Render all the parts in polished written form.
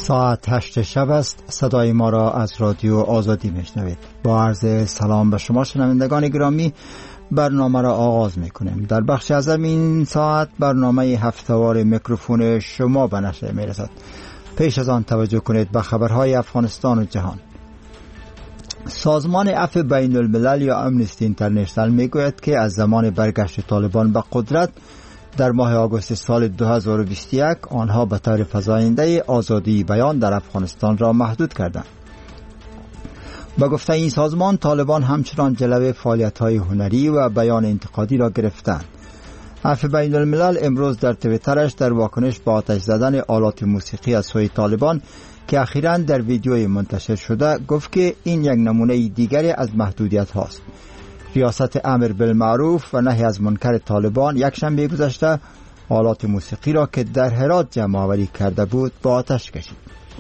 ساعت 8 شب است. صدای ما را از رادیو آزادی میشنوید. با عرض سلام به شما شنوندگان گرامی، برنامه را آغاز میکنیم. در بخش اول این ساعت برنامه هفته‌وار میکروفون شما به نشر میرسد. پیش از آن توجه کنید به خبرهای افغانستان و جهان. سازمان عفو بین الملل یا امنستی اینترنشنال میگوید که از زمان برگشت طالبان به قدرت در ماه آگوست سال 2021 آنها به طور فزاینده آزادی بیان در افغانستان را محدود کردند. با گفته این سازمان، طالبان همچنان جلوه فعالیت‌های هنری و بیان انتقادی را گرفتند. عفو بین الملل امروز در توییترش در واکنش به آتش زدن آلات موسیقی از سوی طالبان که اخیراً در ویدیوی منتشر شده گفت که این یک نمونه دیگری از محدودیت هاست. ریاست امر بالمعروف و نهی از منکر طالبان یک شنبه گذشته آلات موسیقی را که در هرات جمع آوری کرده بود با آتش کشید.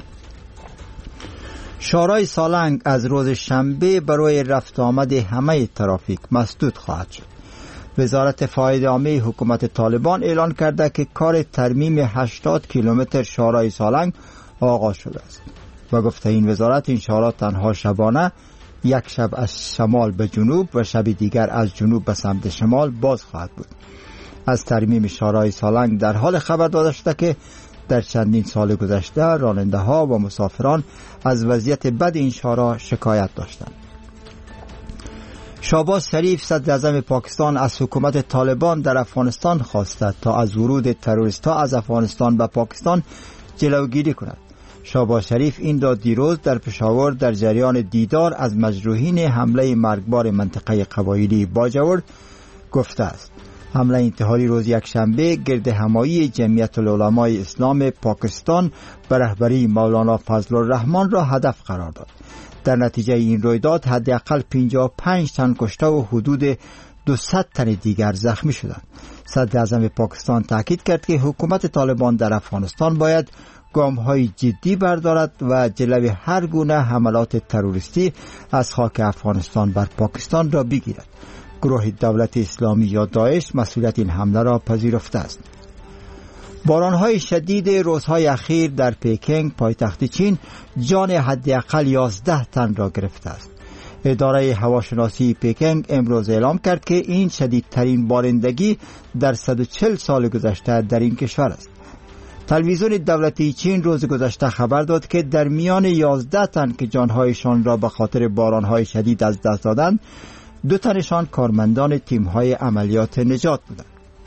شورای سالنگ از روز شنبه برای رفت آمد همه ترافیک مسدود خواهد شد. وزارت فایده عامه حکومت طالبان اعلان کرده که کار ترمیم 80 کیلومتر شورای سالنگ آغاز شده است. و گفته این وزارت این شورا تنها شبانه یک شب از شمال به جنوب و شب دیگر از جنوب به سمت شمال باز خواهد بود. از ترمیم شورای سالنگ در حال خبر داده شده که در چندین سال گذشته راننده ها و مسافران از وضعیت بد این شورا شکایت داشتند. شهباز شریف صدر اعظم پاکستان از حکومت طالبان در افغانستان خواسته تا از ورود تروریست‌ها از افغانستان به پاکستان جلوگیری کند. شهباز شریف این را دیروز در پشاور در جریان دیدار از مجروحین حمله مرگبار منطقه قبایلی باجوړ گفته است. حمله انتحاری روز یکشنبه گرد همایی جمعیت العلمای اسلام پاکستان به رهبری مولانا فضل الرحمن را هدف قرار داد. در نتیجه این رویداد حداقل 55 تن کشته و حدود 200 تن دیگر زخمی شدند. صدر اعظم پاکستان تاکید کرد که حکومت طالبان در افغانستان باید گام‌های جدی بردارد و جلوی هر گونه حملات تروریستی از خاک افغانستان بر پاکستان را بگیرد. گروه دولت اسلامی یا داعش مسئولیت این حمله را پذیرفته است. باران‌های شدید روزهای اخیر در پکینگ پایتخت چین جان حداقل 11 تن را گرفته است. اداره هواشناسی پکینگ امروز اعلام کرد که این شدیدترین بارندگی در 140 سال گذشته در این کشور است. تلویزیون دولتی چین روز گذشته خبر داد که در میان 11 تن که جانهایشان را به خاطر بارانهای شدید از دست دادند، 2 تنشان کارمندان تیم‌های عملیات نجات بودند.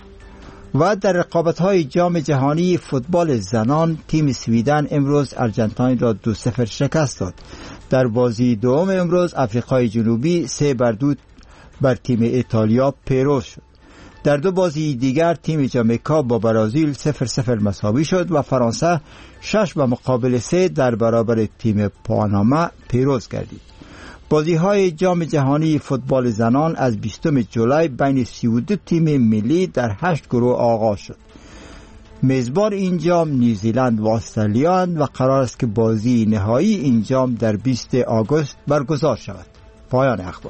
و در رقابت‌های جام جهانی فوتبال زنان تیم سویدن امروز آرژانتین را 2-0 شکست داد. در بازی دوم امروز آفریقای جنوبی 3-2 بر تیم ایتالیا پیروز شد. در 2 بازی دیگر تیم جامائیکا با برزیل 0-0 مساوی شد و فرانسه 6-3 در برابر تیم پاناما پیروز گردید. بازی‌های جام جهانی فوتبال زنان از 20 جولای بین 32 تیم ملی در 8 گروه آغاز شد. میزبان این جام نیوزیلند و استرالیا و قرار است که بازی نهایی این جام در 20 آگوست برگزار شود. پایان اخبار.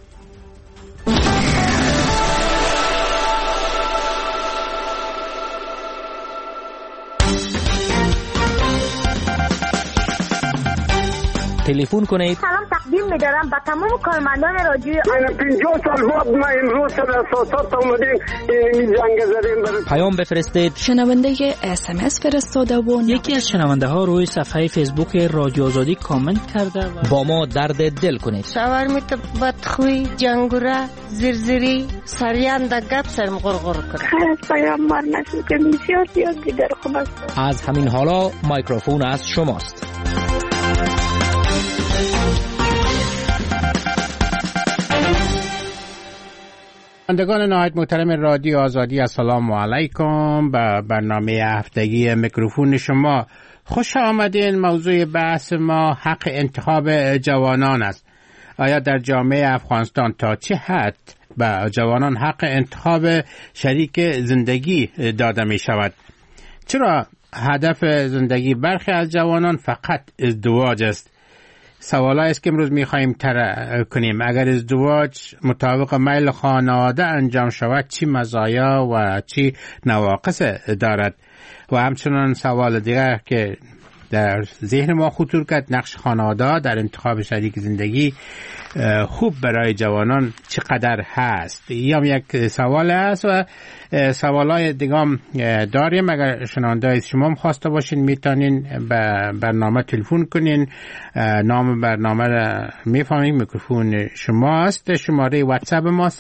تلفن کنید. سلام تقدیم می‌دارم به تمام کارمندان رادیو. 50 سال بعد ما امروز در اساسات اومدیم این جنگ زدیم. پیام بفرستید. شنونده SMS فرستاده و یکی از شنونده ها روی صفحه فیسبوک رادیو آزادی کامنت کرده و با ما درد دل کنید. شاورمیت بدخوی جنگوره زرزری سریان د گپ سرم غرغر کرد. پیام مار نشد که بسیار دیگر خوب است. از همین حالا میکروفون از شماست. شنوندگان نهایت محترم رادیو آزادی، السلام علیکم. به برنامه هفتگی میکروفون شما خوش آمدین. موضوع بحث ما حق انتخاب جوانان است. آیا در جامعه افغانستان تا چه حد به جوانان حق انتخاب شریک زندگی داده می شود؟ چرا هدف زندگی برخی از جوانان فقط ازدواج است؟ سوالایی است که امروز می‌خوایم طرح کنیم. اگر ازدواج مطابق میل خانواده انجام شود چی مزایا و چی نواقص دارد؟ و همچنان سوال دیگر که در ذهن ما خطور کرد نقش خانواده در انتخاب شریک زندگی خوب برای جوانان چقدر هست. یا یک سوال است و سوالای دیگام داریم. اگر شنونده شما خواسته باشین میتونین به برنامه تلفن کنین. نام برنامه را میفهمین، میکروفون شما است. شماره واتساپ ما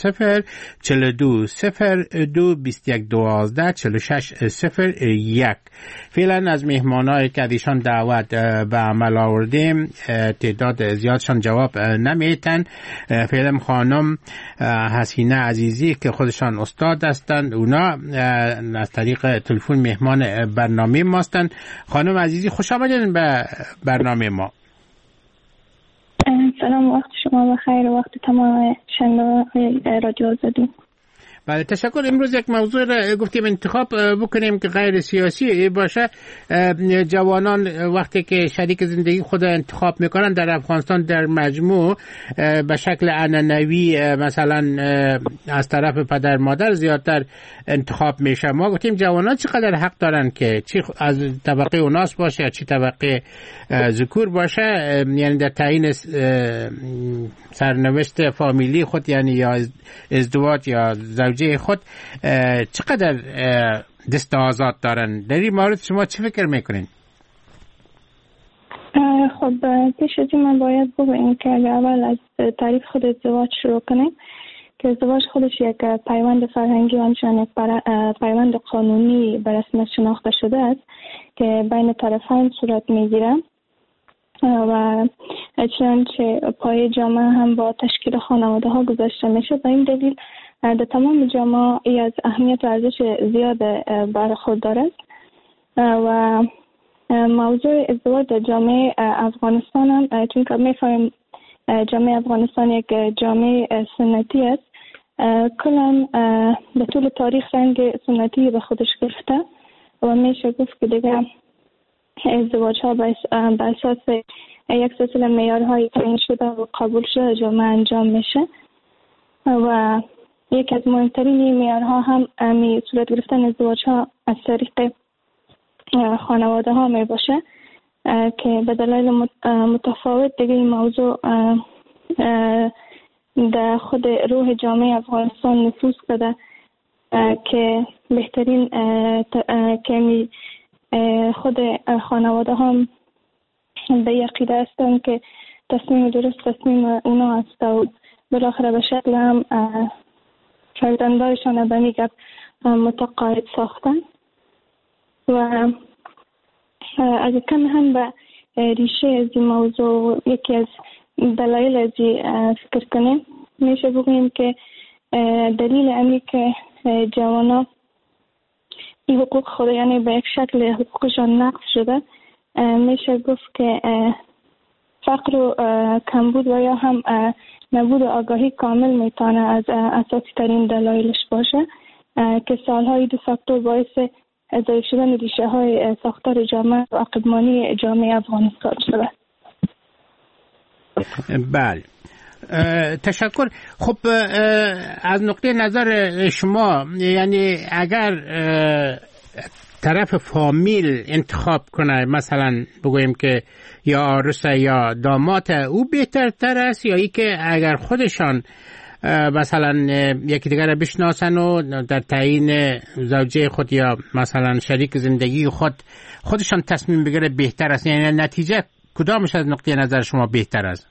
00-02-21-12-46-01. فعلا از مهمانایی که ایشان دعوت به عمل آوردیم تعداد زیادشان جواب نمیتن. فعلا خانم حسینه عزیزی که خودشان استاد هستند، اونا از طریق تلفن مهمان برنامه ما هستند. خانم عزیزی خوش آمدین به برنامه ما. سلام، وقت شما بخیر، وقت تمام شنوندگان رادیو آزادی. بله تشکر. امروز یک موضوع را گفتیم انتخاب بکنیم که غیر سیاسی باشه. جوانان وقتی که شریک زندگی خود انتخاب میکنن در افغانستان در مجموع به شکل عنعنوی مثلا از طرف پدر مادر زیادتر انتخاب میشه. ما گفتیم جوانان چقدر حق دارن که چی از طبقه اوناس باشه یا چی طبقه ذکور باشه، یعنی در تعیین سرنوشت فامیلی خود، یعنی یا ازدواج یا زوجه خود چقدر دست آزاد دارن. در این مورد شما چه فکر میکنین؟ خب پیش از این من باید بگویم که اول از تعریف خود ازدواج شروع کنیم که ازدواج خودش یک پیوند فرهنگی و همچنین یک پیوند قانونی به رسمیت شناخته شده است که بین طرفین صورت میگیره و چنانچه پای جامعه هم با تشکیل خانواده ها گذاشته میشه. به این دلیل در تمام جامعه ای از اهمیت و ارزش زیاد برخوردار است و موضوع ازدواج در جامعه افغانستان هم چون که می‌فهمیم جامعه افغانستان یک جامعه سنتی است، کلاً به طول تاریخ رنگ سنتی به خودش گرفته و میشه گفت که دیگه ازدواج ها به اساس یک سلسله معیارهای تعیین شده و قبول شده جامعه انجام میشه و یکی از مهمترین معیارها هم صورت گرفتن ازدواج ها از طریق خانواده ها می باشه که به دلایل متفاوت دیگه این موضوع در خود روح جامعه افغانستان نفوذ کرده که بهترین که خود خانواده هم به یقیده هستن که تصمیم درست تصمیم اونا است و بالاخره به شکل هم فرزندایشان به میگه متقاعد ساختن و اگه کم هم به ریشه از این موضوع یکی از دلایل از فکر کنیم میشه بگوییم که دلیل امی که جوانا این حقوق خود یعنی به یک شکل حقوقشان نقض شده میشه گفت که فقر و کمبود و یا هم نبود آگاهی کامل میتونه از اساسی ترین دلایلش باشه که سالهای دو فاکتور باعث ضعیف شدن ریشه های ساختار جامعه و عقب‌مانی جامعه افغانستان شده. بله تشکر. خب از نقطه نظر شما یعنی اگر طرف فامیل انتخاب کنه مثلا بگویم که یا عروسه یا داماد او بهترتر است یا ای که اگر خودشان مثلا یکی دیگر را بشناسن و در تعیین زوجه خود یا مثلا شریک زندگی خودشان تصمیم بگیره بهتر است، یعنی نتیجه کدامش از نقطه نظر شما بهتر است؟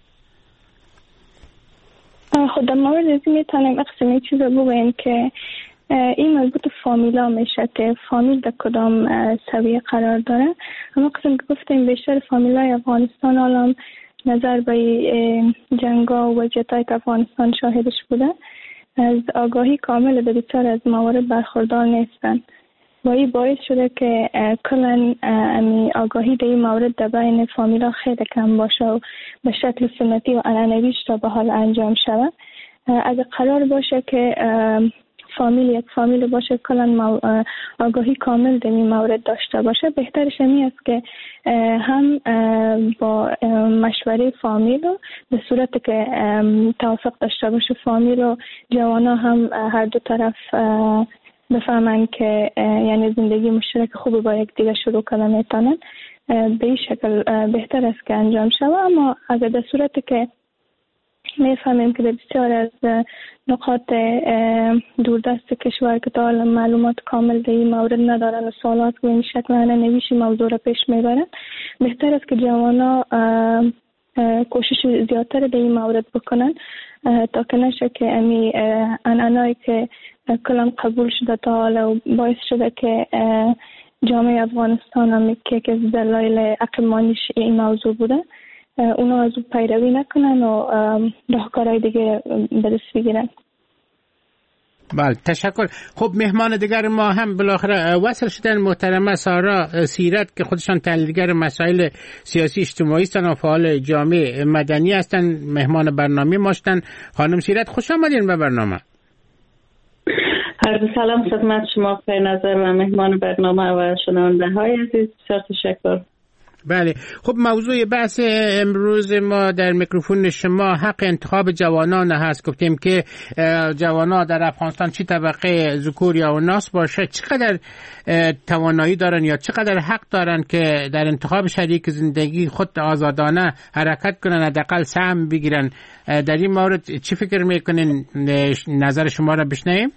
خود در مورد از این میتونیم اقسامی چیز رو بگویم که این مربوط فامیلا میشه که فامیل در کدام سویه قرار داره. اما قسم که گفتیم بیشتر فامیلای افغانستان الان نظر به جنگا و وضعیت‌های که افغانستان شاهدش بوده از آگاهی کامل به بسیار از موارد برخوردار نیستن و این باعث شده که کلاً آگاهی در این مورد در بین فامیلا خیلی کم باشه و به شکل سنتی و عنعنویش تا به حال انجام شود. اگر قرار باشه که یک فامیل باشه کلاً آگاهی کامل در این مورد داشته باشه، بهترش این است که هم با مشوره فامیل و به صورت که توافق داشته باشه فامیل و جوانا هم هر دو طرف بفهمن که یعنی زندگی مشترک خوب با یک دیگه شروع کنن میتونن، به این شکل بهتر است که انجام شود. اما اگر در صورتی که میفهمیم که در بسیار از نقاط دوردست کشور که تا حالا معلومات کامل در این مورد ندارن و سوالات به این شکل نویشی موضوع را پیش میبرن، بهتر است که جوانا کوشش زیادتر در این مورد بکنن تا که نشه که امی عنعنایی که کلان قبول شده تا حالا و باعث شده که جامعه افغانستان هم که از دلایل عقلمانیش این موضوع بوده اونا از او پیروی نکنن و راهکارهای دیگه به دست بگیرن. بله تشکر. خب مهمان دیگر ما هم بالاخره وصل شدن محترمه سارا سیرت که خودشان تحلیلگر مسائل سیاسی اجتماعی هستند و فعال جامعه مدنی هستند، مهمان برنامه ما هستند. خانم سیرت خوش آمدین به برنامه. عرض سلام خدمت شما خیر نظر و مهمان برنامه و شنونده های عزیز، بسیار تشکر. بله خب موضوع بحث امروز ما در میکروفون شما حق انتخاب جوانان هست. گفتیم که جوانان در افغانستان چی طبقه ذکور یا اناث باشه چقدر توانایی دارن یا چقدر حق دارن که در انتخاب شریک زندگی خود آزادانه حرکت کنن، حداقل سهم بگیرن. در این مورد چی فکر میکنین؟ نظر شما را بشنویم.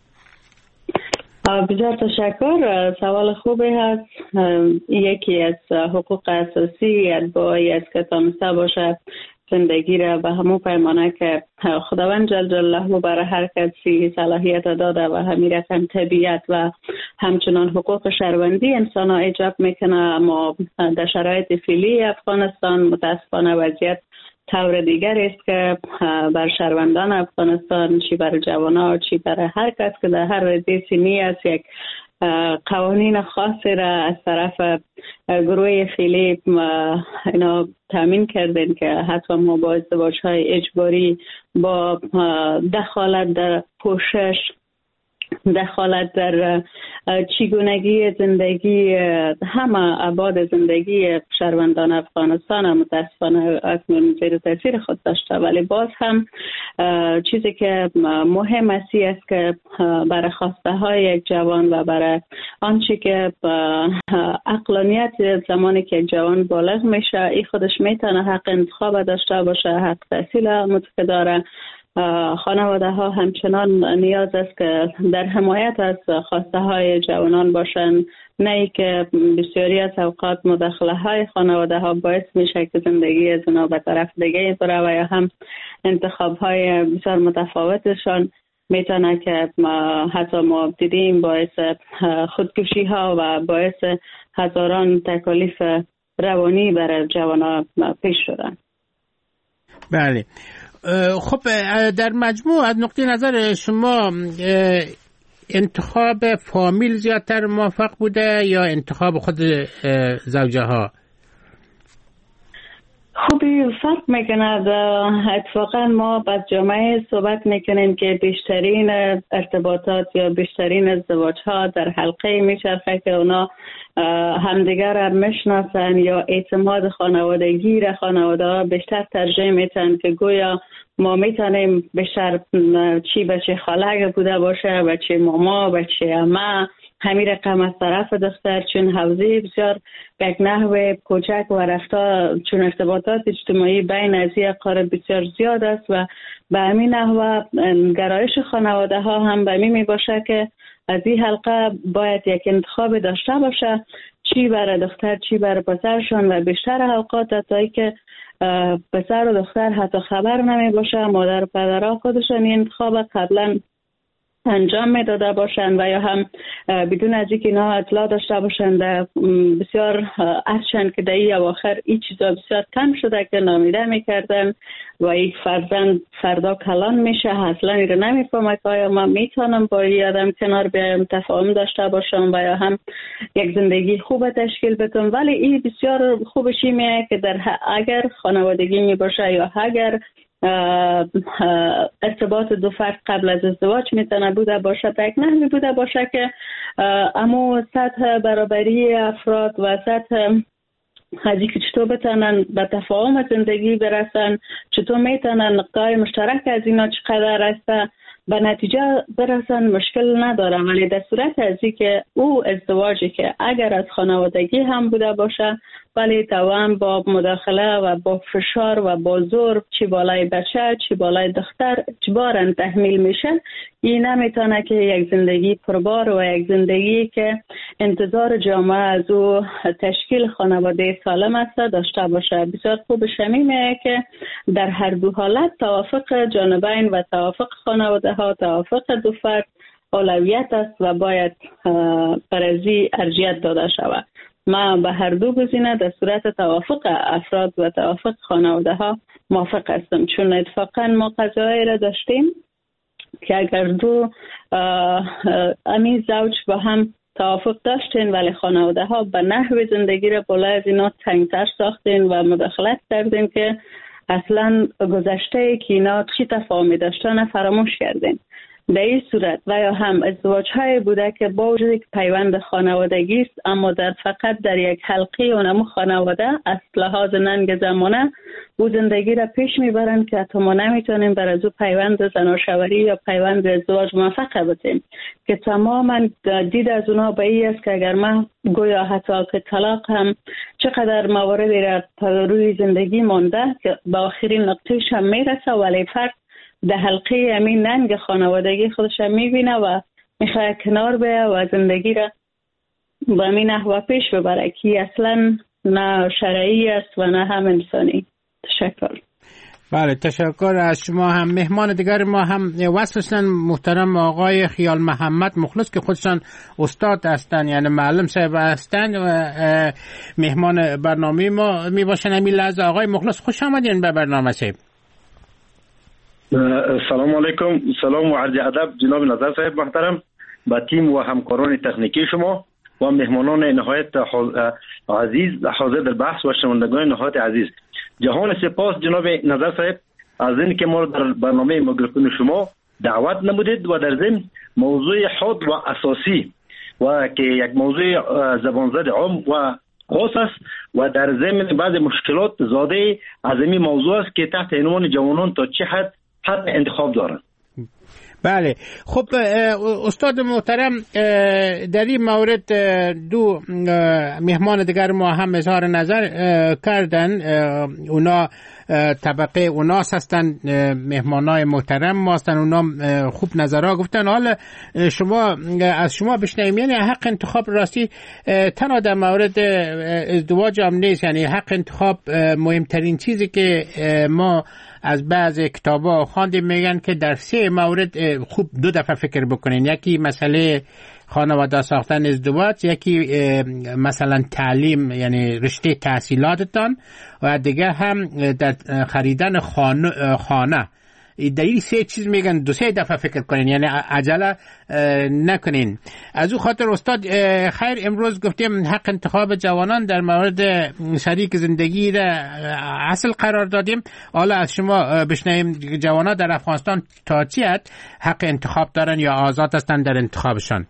بسیار تشکر. سوال خوبی هست. یکی از حقوق اساسی اتباعی است که تانسته باشه زندگی را به همون پیمانه که خداوند جل جلاله برای هر کسی صلاحیت داده و همین رقم طبیعت و همچنان حقوق شهروندی انسان ها ایجاب میکنه. اما در شرایط فعلی افغانستان متاسفانه وضعیت طور دیگر است که بر شهروندان افغانستان، چی بر جوانان چی بر هر کس که در هر رده سنی است، یک قوانین خاصی را از طرف گروه فعلی اینا تامین کردن که حتی ما با ازدواج‌های اجباری، با دخالت در پوشش، دخالت در چگونگی زندگی همه ابعاد زندگی شهروندان افغانستان متاسفانه اکنون زیر تاثیر خود داشته. ولی باز هم چیزی که مهم است که برای خواسته های یک جوان و برای آنچه که عقلانیت زمانی که یک جوان بالغ میشه ای خودش میتونه حق انتخاب داشته باشه، حق تحصیل متقدره. خانواده ها همچنان نیاز است که در حمایت از خواسته های جوانان باشند، نه ای که بسیاری از اوقات مداخله های خانواده ها باعث میشه که زندگی از اونا به طرف دیگه بره و یا هم انتخاب های بسیار متفاوتشان میتونه که حتی ما دیدیم باعث خودکشی ها و باعث هزاران تکالیف روانی برای جوانان پیش شدن. بله خب در مجموع از نقطه نظر شما انتخاب فامیل زیادتر موفق بوده یا انتخاب خود زوجه ها؟ خوبی فرق میکنه. اتفاقا ما با جامعه صحبت میکنیم که بیشترین ارتباطات یا بیشترین ازدواج ها در حلقه میچرخه که اونا همدیگر را میشناسن یا اعتماد خانوادگی را خانواده ها بیشتر ترجیح میتن که گویا ما میتونیم بیشتر چی بچه خاله بوده باشه، بچه ماما، بچه عمه، همین رقم از طرف دختر، چون حوزه بسیار یک نحو کوچک و رفتار، چون ارتباطات اجتماعی بین از این اقارب بسیار زیاد است و به همین نحو گرایش خانواده ها هم به همین می باشه که از این حلقه باید یک انتخاب داشته باشه، چی برای دختر چی برای پسرشان. و بیشتر اوقات حتی که پسر و دختر حتی خبر نمی باشه، مادر و پدرها خودشان این انتخاب قبلا انجام میداده باشند و یا هم بدون از اینکه اینا اطلاع داشته باشند بسیار هرچند که در این اواخر این چیزا بسیار کم شده که نامیده میکردن و یک فرزند فردا کلان میشه، اصلا این رو نمیفهمه که آیا من میتونم با این آدم کنار بیایم، تفاهم داشته باشم و یا هم یک زندگی خوب تشکیل بدم. ولی این بسیار خوبش اینه که در اگر خانوادگی می باشه یا اگر ارتباط دو فرد قبل از ازدواج میتونه بوده باشه، یک نحوی بوده باشه که اما سطح برابری افراد و سطح از اینکه چطور بتونن به تفاهم زندگی برسن، چطور میتونن نقطه‌های مشترک از اینا چقدر است به نتیجه برسن مشکل نداره، ولی در صورت از که او ازدواجی که اگر از خانوادگی هم بوده باشه ولی توام با مداخله و با فشار و با زور چی بالای بچه چی بالای دختر اجباراً تحمیل میشه، این نمیتونه که یک زندگی پربار و یک زندگی که انتظار جامعه از او تشکیل خانواده سالم است داشته باشه. بسیار خوب شمیمه که در هر دو حالت توافق جانبین و توافق خانواده ها، توافق دو فرد اولویت است و باید برازی ارجیت داده شود. ما به هر دو گزینه در صورت توافق افراد و توافق خانواده ها موافق هستم، چون اتفاقا ما قضایی را داشتیم که اگر دو امی زوج با هم توافق داشتین ولی خانواده ها به نحو زندگی را بالای از اینا تنگتر ساختین و مداخلت کردین که اصلا گذشته که اینا چی تفاهمی داشتن فراموش کردین. در این صورت و یا هم ازدواج های بوده که با وجود که پیوند خانوادگی است اما فقط در یک حلقه اونمو خانواده از لحاظ ننگ زمانه او زندگی را پیش میبرند که حتی ما نمیتونیم بر از او پیوند زناشوری یا پیوند ازدواج موفق بشیم که تماما دید از اونا به این است که اگر ما گویا حتی که طلاق هم چقدر مواردی را روی زندگی مانده که به آخرین نقطهش هم میرسه ولی فرد در حلقه همین ننگ خانوادگی خودش میبینه و میخواه کنار بیه و زندگی را با همین نحوه پیش ببره که اصلا نه شرعی است و نه هم انسانی. تشکر. بله تشکر از شما. هم مهمان دیگر ما هم وصلشن محترم آقای خیال محمد مخلص که خودشان استاد هستن، یعنی معلم صاحب هستن و مهمان برنامه ما می باشن. همین لحظه آقای مخلص خوش آمدین به برنامه صاحب. سلام علیکم. سلام و عرض ادب جناب نظر صاحب محترم، با تیم و همکاران تکنیکی شما و مهمانان نهایت عزیز حاضر در بحث و شنوندگان نهایت عزیز. جهان سپاس جناب نظر صاحب از این که ما را در برنامه میکروفون شما دعوت نمودید و در ضمن موضوع حاد و اساسی و که یک موضوع زبانزد عام و خاص است و در ضمن بعض مشکلات زاده از این موضوع است که تحت عنوان جوانان تا چه حد انتخاب دارند. بله خب استاد محترم، در این مورد دو مهمان دیگر ما هم اظهار نظر کردن. اونا طبقه اوناس هستن، مهمانای محترم ما هستن، اونا خوب نظرها گفتن. حالا از شما بشنویم، یعنی حق انتخاب راستی تنها در مورد ازدواج هم نیست، یعنی حق انتخاب مهمترین چیزی که ما از بعض کتابا خواندیم میگن که در 3 مورد خوب 2 دفعه فکر بکنین. یکی مسئله خانواده ساختن ازدواج، یکی مثلا تعلیم یعنی رشته تحصیلاتتان و دیگه هم در خریدن خانه. در این 3 چیز میگن 2-3 دفعه فکر کنین، یعنی عجله نکنین. از او خاطر استاد خیر امروز گفتیم حق انتخاب جوانان در مورد شریک زندگی را اصل قرار دادیم. حالا از شما بشنویم جوانان در افغانستان تا چی حق انتخاب دارن یا آزاد هستن در انتخابشان.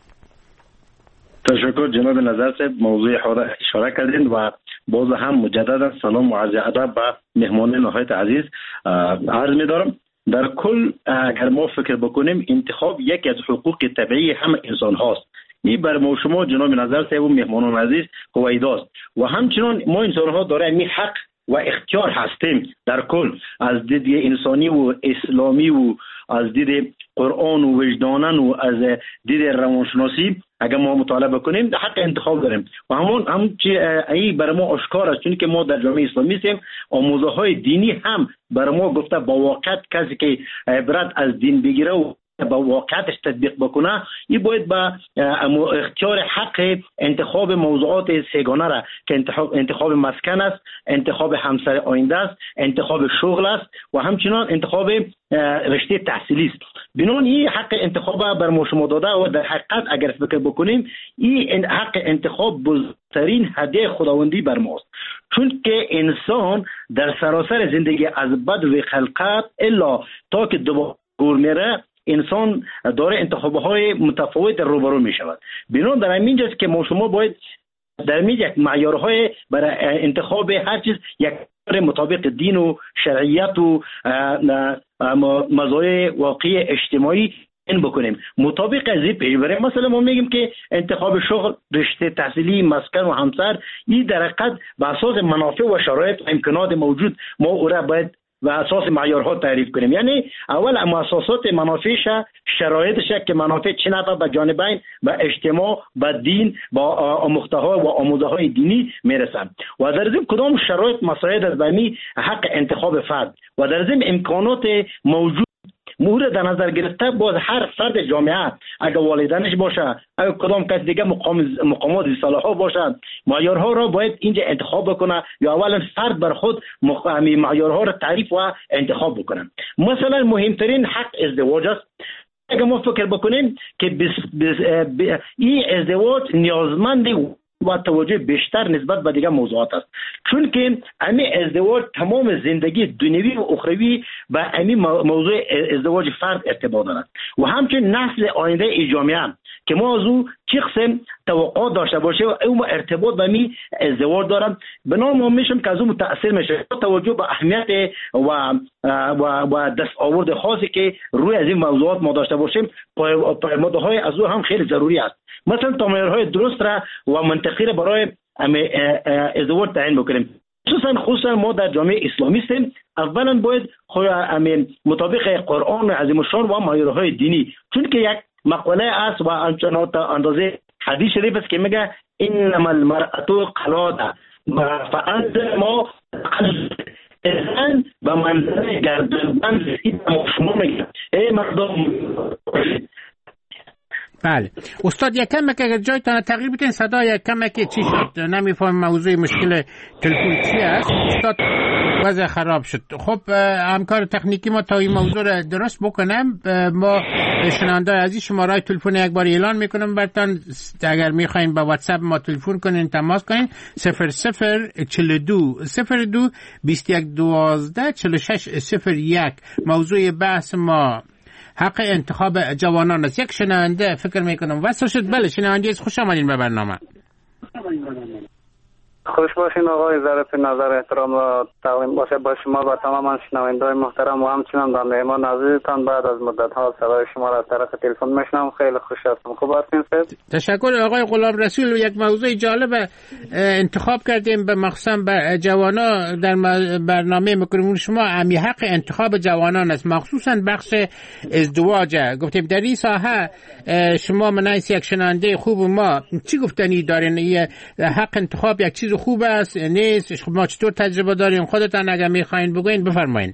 تشکر جناب نظر صاحب، موضوع اشاره کردین و باز هم مجددا سلام و عرض ادب به مهمان نهایت عزیز عرض می‌دارم. در کل اگر ما فکر بکنیم انتخاب یکی از حقوق طبیعی همه انسان هاست. این بر ما شما جناب نظر صاحب و مهمانان عزیز هویداست و همچنان ما انسان ها داریم این حق و اختیار هستیم. در کل از دید انسانی و اسلامی و از دید قرآن و وجدانن و از دید روانشناسی اگر ما مطالعه بکنیم حق انتخاب داریم و همون چیه ای برای ما آشکار است، چون که ما در جامعه اسلامی هستیم. آموزه های دینی هم برای ما گفته با واقعیت کسی که عبرت از دین بگیره و با واقعیتش تطبیق بکنه، این باید با اختیار حق انتخاب موضوعات سگانه را که انتخاب مسکن است، انتخاب همسر آینده است، انتخاب شغل است و همچنان انتخاب رشته تحصیلی است. بنابراین این حق انتخاب بر ما شما داده و در حقیقت اگر فکر بکنیم این حق انتخاب بزرگترین هدیه خداوندی بر ماست، چون که انسان در سراسر زندگی از بدو خلقت الا تا که دوباره میره انسان داره انتخاب‌های متفاوت روبرو می شود. بنابراین در همین جاست که ما شما باید در یک معیارهای برای انتخاب هر چیز یک مطابق دین و شرعیت و مزایای واقعی اجتماعی این بکنیم. مطابق از این پیش بریم. مثلا ما میگیم که انتخاب شغل، رشته تحصیلی، مسکن و همسر، این در حقیقت به اساس منافع و شرایط و امکانات موجود ما او را باید و اساس معیارها تعریف کنیم. یعنی اول اساسات منافعش، شرایطش که منافع چه نفع به جانبین و اجتماع و دین با آموخته‌ها و آموزه‌های دینی میرسن و در ضمن کدام شرایط مساعد است به حق انتخاب فرد و در ضمن امکانات موجود مورد در نظر گرفته باز هر فرد جامعه اگر والدینش باشه، اگر کدام کس دیگه مقامات صلاح‌ها باشه، معیارها را باید اینجا انتخاب بکنه یا اولا فرد بر خود معیارها را تعریف و انتخاب بکنه. مثلا مهمترین حق ازدواج است. اگر ما فکر بکنیم که این ازدواج نیازمند و توجه بیشتر نسبت به دیگه موضوعات است، چون که امی ازدواج تمام زندگی دنیوی و اخروی به امی موضوع ازدواج فرد ارتباط دارد و همچنین نسل آینده ای جامعه که ما از او چه قسم توقعات داشته باشه و او ارتباط به می ازدواج دارم، بنا ما میشم که از او متاثر میشه توجه به اهمیت و دستاورد خاصی که روی از این موضوعات ما داشته باشیم. پیامدهای از او هم خیلی ضروری است. مثلا تمایل‌های درست را و منطقی را برای ازدواج تعیین بکنیم. خصوصا ما در جامعه اسلامی هستیم، اولا باید مطابق قرآن عظیم الشان و معیارهای دینی، چون که یک مقوله است و اندازه حدیث شریف است که میگه انما المرأة قلادة فانت ما زن و منظر گردنبند رسید ما شما میگه ای مردم. بله استاد، یک کمک اگر جایتان تغییر بدین، صدا یک کمک چی شد؟ نمیفهم موضوع مشکل تلفن چی است. استاد وضع خراب شد. خب همکار تکنیکی ما تا این موضوع را درست بکنم، ما شنونده عزیز شماره تلفن یک بار اعلان میکنم براتون. اگر میخواین با واتساپ ما تلفن کنین، تماس کنین 0042 02 21 12 46 01. موضوع بحث ما حق انتخاب جوانان است. یک شنونده فکر میکنم وصل شد. بله شنونده است، خوش آمدین به برنامه. خوش باشین آقای، ظرف نظر احترام و تقدیم باشه با شما و تمام شنونده‌های محترم و همچنین با مهمان عزیزتان. بعد از مدت ها صدای شما را از طرف تلفن میشنوم. خیلی خوش هستم. خوب هستین سید؟ تشکر آقای غلام رسول. یک موضوع جالب انتخاب کردیم به مخصوص به جوانا در برنامه میکنیم شما. امی حق انتخاب جوانان است، مخصوصا بخش ازدواج. گفتیم در این ساحه شما منایس یک شنونده خوب ما چی گفتنی دارین؟ حق انتخاب یک چیز خوب است نیست؟ ما چطور تجربه داریم؟ خودتان اگر میخواین بگوین بفرمایین.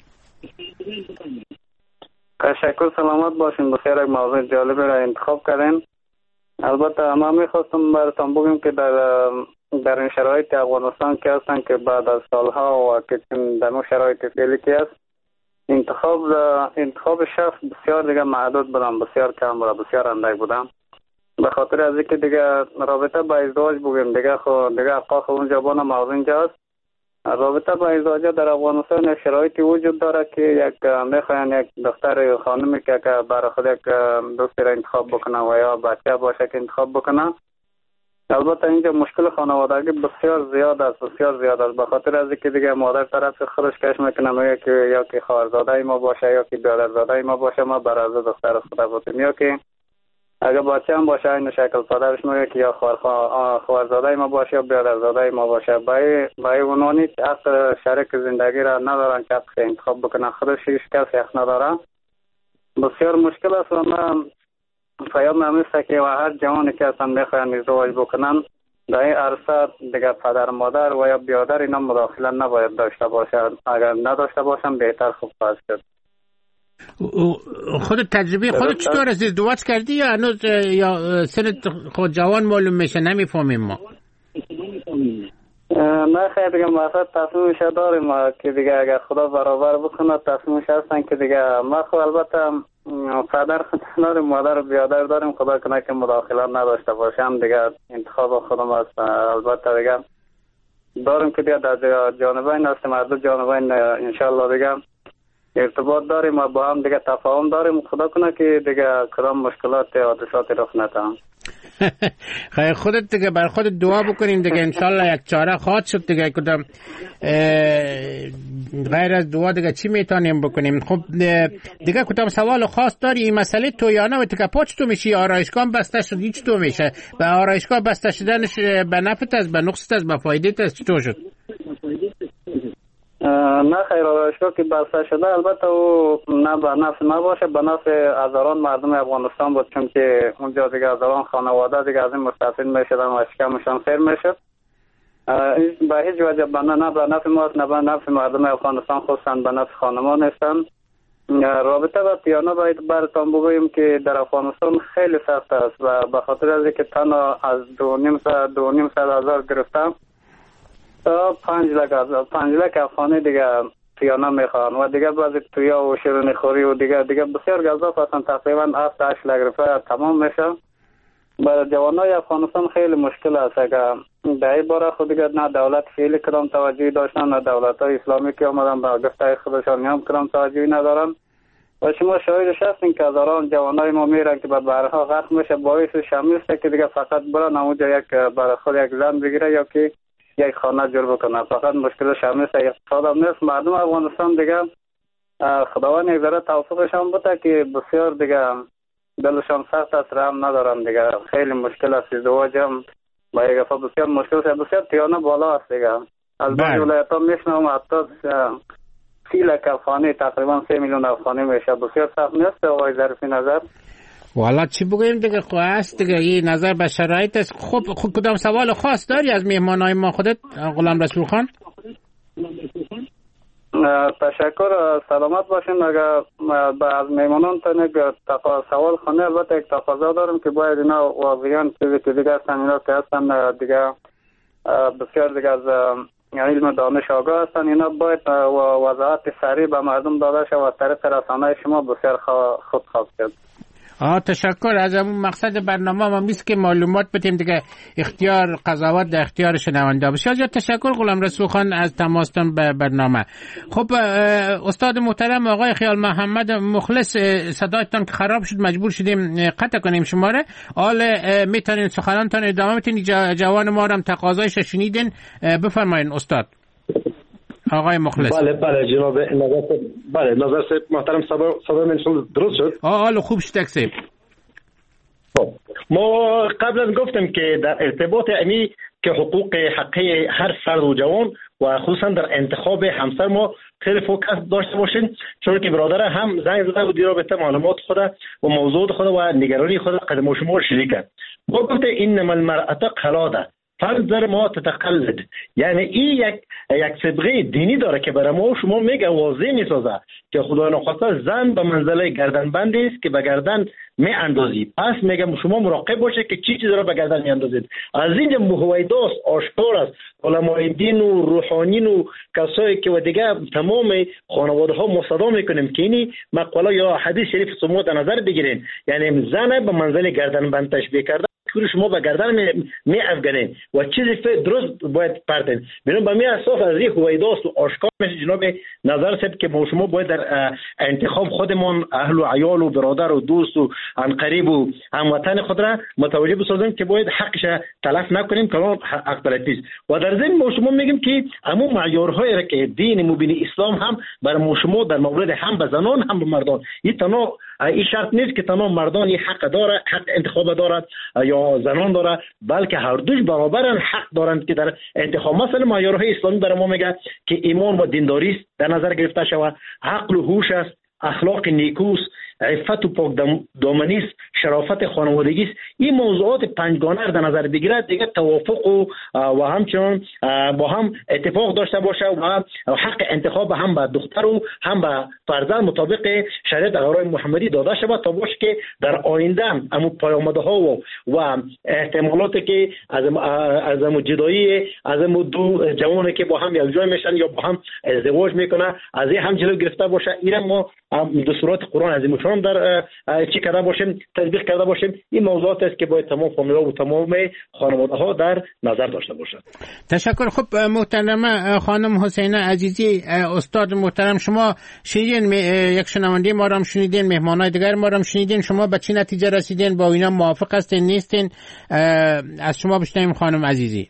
تشکر، سلامت باشین. بخیر، یک موضوع جالب را انتخاب کردین. البته ما میخواستم براتون بگم که در این شرایط افغانستان که هستن که بعد از سالها و که در اون شرایط فعلی که است انتخاب شخص بسیار دیگه محدود بودم، بسیار کم بودم، بسیار اندک بودم. به خاطر از اینکه دیگه رابطه با ازدواج بگیم دیگه اقاق اونجا بانه موضوع اینجا است. رابطه با ازدواج در افغانستان یک شرایطی وجود داره که یک میخواین یک دختر خانمی که برای خود یک دوستی را انتخاب بکنه و یا بچه باشه که انتخاب بکنه. البته اینجا مشکل خانوادگی بسیار زیاد است، بسیار زیاد است. به خاطر از اینکه دیگه مادر طرف خودش کش میکنه میگه که یا که خواهرزاده ما باشه یا که برادرزاده ما باشه، ما برادر دختر خود بودیم، یا که اگر بچه هم باشه این شکل پدرش میگه که یا خواهرزاده ما باشه یا برادرزاده ما باشه. برای اونانی حق شریک زندگی را ندارن که حق انتخاب بکنن، خودش هیچ کسی حق نداره. بسیار مشکل است و من پیام همیسته که هر جوانی که اصلا میخواین ازدواج بکنن در این عرصه دیگه پدر مادر و یا برادر اینا مداخله نباید داشته باشن. اگر نداشته باشن بهتر خوب خواهد شد. خود تجربه خود چطور از ازدواج کردی یا هنوز یا سنت خود جوان معلوم میشه نمیفهمیم ما؟ نه خیلی دیگه مقصد تصمیمش داریم که دیگه اگر خدا برابر بکنه تصمیمش هستن که دیگه ما خود البته پدر داریم، مادر بیادر داریم، خدا کنه که مداخله نداشته باشم دیگه انتخاب خودم است. البته دیگه داریم که دیگه در جانبین هستیم، هر دو جانبین انشالله دیگه ارتباط داریم و با هم دیگه تفاهم داریم. خدا کنه که دیگه کدام مشکلات حادثات رخ نده. خیلی خودت دیگه بر خودت دعا بکنیم دیگه، انشالله یک چاره خواهد شد دیگه. کدام غیر از دعا دیگه چی میتونیم بکنیم؟ خب دیگه کدام سوال خاص داری؟ این مسئله تویانه و تکپاچ تو میشی، آرایشگاه بسته شد، هیچ تو میشه به آرایشگاه بسته شدنش به نفعت است، به نقصت است، به فایدت است، چطور شد؟ نه خیر، آرایشگاه که بسته شده البته او نه به نفع نباشه، به نفع هزاران مردم افغانستان بود، چون که اونجا دیگه هزاران خانواده دیگه از این مستفید میشدن و شکمشان سیر میشد. به هیچ وجه نه به نفع ما نه به نفع مردم افغانستان، خصوصا به نفع خانمان نیستن. رابطه با تیانه باید براتون بگوییم که در افغانستان خیلی سخت است و به خاطر از اینکه تنها از 2,500 هزار گرفتم تا 5 لک افغانی دیگه تیانه میخوان و دیگه بعضی تویا و شیرینی خوری و دیگه بسیار گزاف هستن، تقریبا 7-8 لک روپیه تمام میشه. برای جوانای افغانستان خیلی مشکل است که در این باره خود دیگه نه دولت خیلی کدام توجهی داشتن، نه دولت های اسلامی که آمدن به گفته خودشان هم کدام توجهی ندارن و شما شاهدش هستین که هزاران جوانای ما میرن که به بحرها غرق میشه، باعث شمیسته که دیگه فقط برن اونجا یک برای خود یک زن بگیره یا که یک خانه جور بکنه. فقط مشکل شمیسته اقتصاد هم نیست. مردم افغانستان دیگه خداوند یک ذره توفیقشان بده که بسیار دیگه دلشان سخت است، رحم ندارن دیگه، خیلی مشکل است. ازدواج هم با یک دفعه بسیار مشکل است، بسیار تیانه بالا است دیگه. از بعضی ولایت ها میشنم حتی 30 لک افغانی، تقریبا 3 میلیون افغانی میشه. بسیار سخت نیست آقای ظریفی نظر؟ والا چی بگویم دیگه، خب هست دیگه، این نظر به شرایط است. خب کدام سوال خاص داری از مهمانای ما خودت غلام رسول خان؟ تشکر، سلامت باشین. اگر از میمانان تنگ سوال خانه البته یک تقاضا دارم که باید اینا واقعیان چیزی که دیگه هستن، اینا که هستن دیگه بسیار دیگه از علم دانش آگاه هستن، اینا باید وضاحت سریع به مردم داده شد و طریق رسانه شما بسیار خود خواهد کرد. تشکر. از اون مقصد برنامه ما میست که معلومات بدیم دیگه، اختیار قضاوت در اختیار شنونده بشه. از تشکر غلام رسول خان از تماستان به برنامه. خب استاد محترم آقای خیال محمد مخلص، صدایتان که خراب شد مجبور شدیم قطع کنیم شماره. حال میتونین سخنانتان ادامه میتونین، جوان ما هم تقاضایش شنیدین، بفرمایین استاد. آقای مخلص. بله جناب نظر صاحب محترم، صدا من درست شد؟ حالا خوب شد تکسیب. خب ما قبلا گفتم که در ارتباط امی که حقوق حقی هر فرد و جوان و خصوصا در انتخاب همسر ما خیلی فوکس داشته باشین، چون که برادر هم زنگ زده بود رابطه معلومات خود و موضوعات خود و نگرانی خود قدم شما شریک کرد. ما گفته این المرأة قلاده فنظر ما تتقلد، یعنی این یک صبغه دینی داره که برای ما شما میگه واضح میسازه که خدا نخواسته زن به منزله گردنبندی است که به گردن می اندازی، پس میگم شما مراقب باشه که چی چیز را به گردن می اندازید. از اینجا مهویداست، آشکار است، علمای دین و روحانیین و کسایی که و دیگه تمام خانواده ها مصادم میکنیم که اینی مقاله یا حدیث شریف شما در نظر بگیرین، یعنی زن به منزله گردنبند تشبیه کرده که شما به گردن می افغانین و چیزی درست باید پردین. ببین به می اساس از این هویداست و آشکار میشه جناب نظر صاحب که ما شما باید در انتخاب خودمون اهل و عیال و برادر و دوست و قریب و هموطن خود را متوجه بسازیم که باید حقش تلف نکنیم که حق بلدیست. و در ضمن ما شما میگیم که همون معیارهایی را که دین مبین اسلام هم برای ما شما در مورد هم به زنان هم به مردان، این شرط نیست که تمام مردان این حق داره، حق انتخاب دارد یا زنان داره، بلکه هر دوش برابرن حق دارند که در انتخاب. مثلا معیارهای اسلامی برای ما میگه که ایمان و دینداری است در نظر گرفته شود، عقل و هوش است، اخلاق نیکوست، عفت و پاک دامنی است، شرافت خانوادگی است. این موضوعات پنجگانه در نظر بگیرد دیگه توافق و همچنان با هم اتفاق داشته باشه و حق انتخاب هم به دختر و هم به فرزند مطابق شریعت آقای محمدی داده شود تا باشه که در آینده هم پیامده ها و احتمالاتی که از جدایی از دو جوانی که با هم یکجای میشن یا با هم ازدواج میکنه از این هم جلو گرفته باشه. این ما دستورات قرآن عظیم شان در چی کرده باشیم تطبیق کرده باشیم. این موضوعات است که باید تمام فامیل‌ها و تمام خانواده‌ها در نظر داشته باشند. تشکر. خب محترمه خانم حسینه عزیزی، استاد محترم، شما شنیدین، یک شنونده ما را هم شنیدین، مهمانای دیگر ما را هم شنیدین، شما به چی نتیجه رسیدین؟ با اینا موافق هستین نیستین؟ از شما بشنویم خانم عزیزی.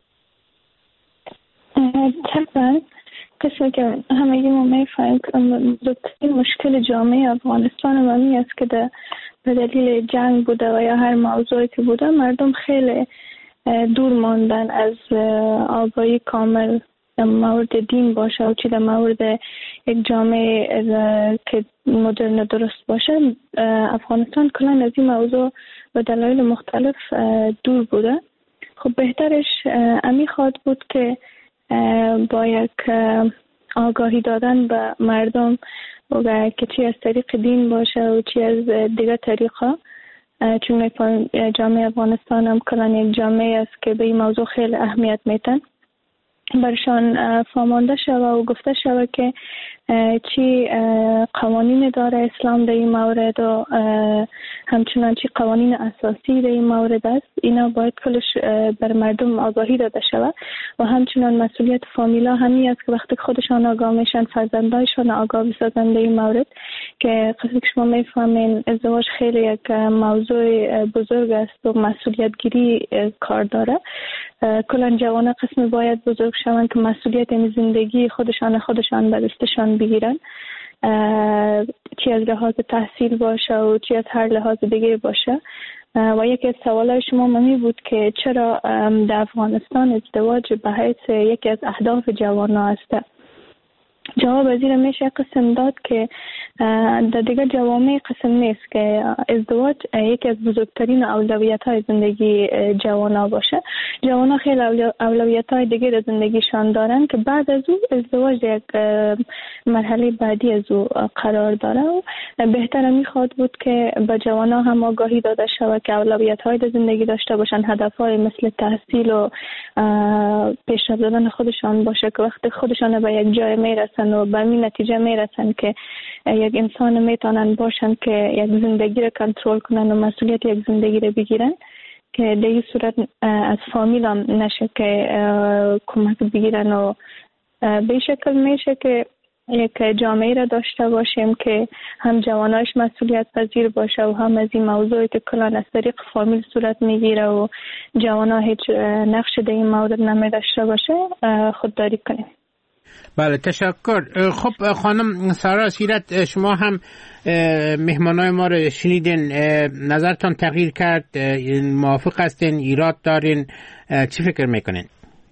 طبعا قسمی که همگی ما میفهمیم که مشکل جامعه افغانستان همی است که به دلیل جنگ بوده و یا هر موضوعی که بوده مردم خیلی دور ماندن از آگاهی کامل در مورد دین باشه و چی در مورد یک جامعه که مدرن درست باشه. افغانستان کلا از این موضوع به دلایل مختلف دور بوده. خب بهترش امی خواد بود که با یک آگاهی دادن به مردم و که چی از طریق دین باشه و چی از دیگر طریقا، چون جامعه افغانستان هم کلان یک جامعه است که به این موضوع خیلی اهمیت میتن، برشان فهمانده شوه و گفته شوه که چی قوانین داره اسلام در این مورد و همچنان چی قوانین اساسی در این مورد است. اینا باید کلش بر مردم آگاهی داده شوه و همچنان مسئولیت فامیلا همی است که وقتی خودشان آگاه میشن فرزندایشان آگاه بسازن در این مورد، که قصد که شما میفهمین ازدواج خیلی یک موضوع بزرگ است و مسئولیت گیری کار داره. کلان جوانه قسم باید بزرگ شوند که مسئولیت این زندگی خودشان به دستشان بگیرن، چی از لحاظ تحصیل باشه و چی از هر لحاظ دیگه باشه. و یکی از سوالای شما ممی بود که چرا در افغانستان ازدواج به حیث یکی از اهداف جوانان است. جواب از این میشه قسم داد که در دیگر جوامع قسم نیست که ازدواج یکی از بزرگترین اولویت های زندگی جوانا باشه. جوانا خیلی اولویت های دیگر در زندگیشان دارن که بعد از او ازدواج یک مرحله بعدی از او قرار داره و بهتر میخواد بود که به جوانا هم آگاهی داده شود که اولویت های در زندگی داشته باشن، هدف های مثل تحصیل و پیشرفت دادن خودشان باشه که وقتی خودشان به یک جای میرسن و به این نتیجه میرسن که یک انسان میتونن باشن که یک زندگی رو کنترل کنن و مسئولیت یک زندگی رو بگیرن، که در این صورت از فامیل هم نشه که کمک بگیرن و به شکل میشه که یک جامعه را داشته باشیم که هم جواناش مسئولیت پذیر باشه و هم از این موضوعی که کلان از طریق فامیل صورت میگیره و جوانا هیچ نقش در این مورد نمیداشته باشه خودداری کنیم. بله تشکر. خب خانم سارا سیرت، شما هم مهمانای ما رو شنیدین، نظرتان تغییر کرد؟ موافق هستین؟ ایراد دارین؟ چی فکر میکنین؟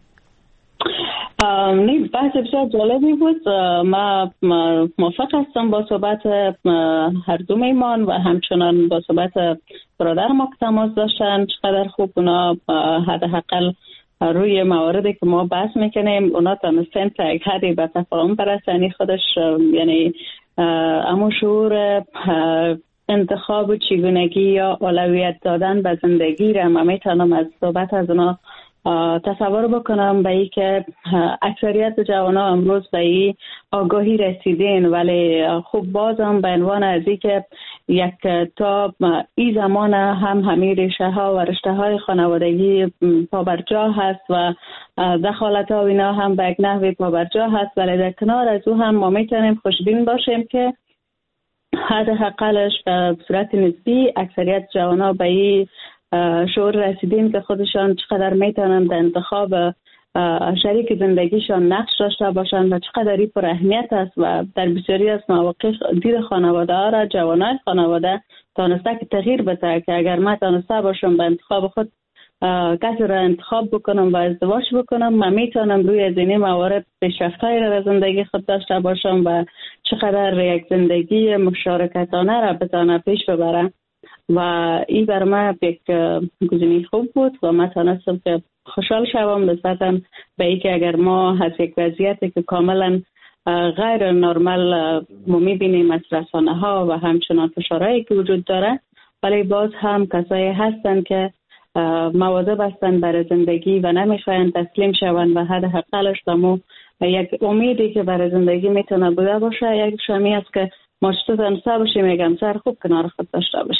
نه، بحث بسیار جالبی بود. ما موافق هستم با صحبت هر دو میمان و همچنان با صحبت برادر ما که تماس داشتن. چقدر خوب اونا حداقل روی مواردی که ما بحث میکنیم اونا تونستن تا یک حدی به تفاهم برسن. خودش یعنی اما شعور انتخاب چگونگی یا اولویت دادن به زندگی را من میتونم از صحبت از اونا تصور بکنم به ای که اکثریت جوانا امروز به ای آگاهی رسیدین، ولی خوب بازم به عنوان از ای که یک تا این زمان هم همه ریشه ها و رشته های خانوادگی پابرجا هست و دخالت ها و اینا هم به یک نحوی پابرجا هست، ولی در کنار از او هم ما میتونیم خوشبین باشیم که حداقلش به صورت نسبی اکثریت جوانا به ای شعور رسیدین که خودشان چقدر میتونن در انتخاب شریک زندگیشان نقش داشته باشند و چقدر این پر اهمیت است و در بسیاری از مواقع دید خانواده ها را جوانای خانواده تانسته که تغییر بده که اگر من تانسته باشم به انتخاب خود کسی را انتخاب بکنم و ازدواج بکنم، من میتونم روی از این موارد پیشرفت‌هایی را زندگی خود داشته باشم و چقدر یک زندگی مشارکتانه را بتانم پیش ببرم. و این بر من یک گزینه خوب بود و من تانستم که خوشحال شوم نسبتاً به این که اگر ما از یک وضعیتی که کاملا غیر نرمال ما میبینیم از رسانه ها و همچنان فشارهایی که وجود داره، ولی باز هم کسایی هستن که مواظب هستن برای زندگی و نمیخواین تسلیم شوند و حداقلش دمو یک امیدی که برای زندگی میتونه بوده باشه یک شمی است که ما چطور تنسا باشیم یک همسر خوب کنار خود داشته باشیم.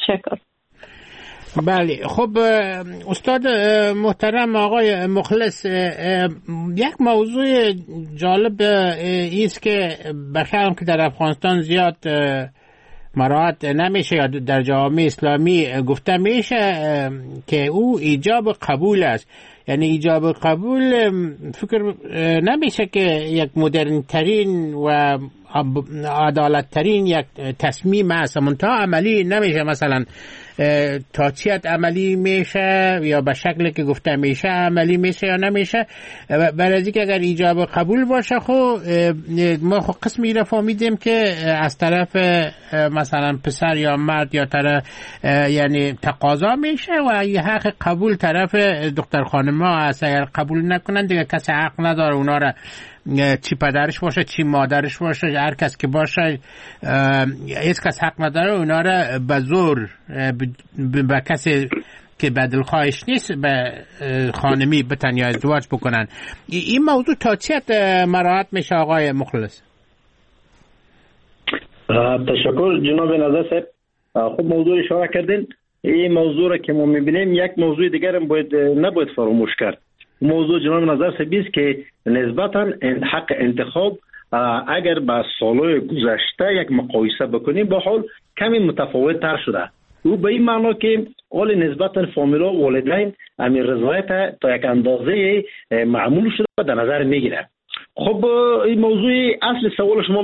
تشکر. بله خب استاد محترم آقای مخلص، یک موضوع جالب ایست که بخیرم که در افغانستان زیاد مراعات نمیشه یا در جامعه اسلامی گفته میشه که او ایجاب قبول است. یعنی ایجاب قبول فکر نمیشه که یک مدرن ترین و عدالت ترین یک تصمیم است، منتها عملی نمیشه. مثلا تا چیت عملی میشه یا به شکلی که گفته میشه عملی میشه یا نمیشه. برای اینکه اگر ایجاب قبول باشه خب ما خب قسمی را فهمیدیم که از طرف مثلا پسر یا مرد یا طرف یعنی تقاضا میشه و یه حق قبول طرف دختر خانم ها است. اگر قبول نکنن دیگه کسی حق نداره اونا را، چی پدرش باشه چی مادرش باشه، هر کس که باشه هیچ کس حق نداره اونا را به زور به کسی که بدلخواهش نیست به خانمی بتن یا ازدواج بکنن. این موضوع تا چیت مراعات میشه آقای مخلص؟ تشکر جناب نظر صاحب. خب موضوع اشاره کردین. این موضوع را که ما میبینیم یک موضوع دیگر هم نباید فراموش کرد. موضوع جناب نظر صاحب است که نسبتا حق انتخاب اگر با سالهای گذشته یک مقایسه بکنیم با حال کمی متفاوت تر شده. او به این معنا که اول نسبتا فامیلا و والدین امیر رضایت تا یک اندازه معمول شده و در نظر میگیره. خب این موضوع اصل سوال شما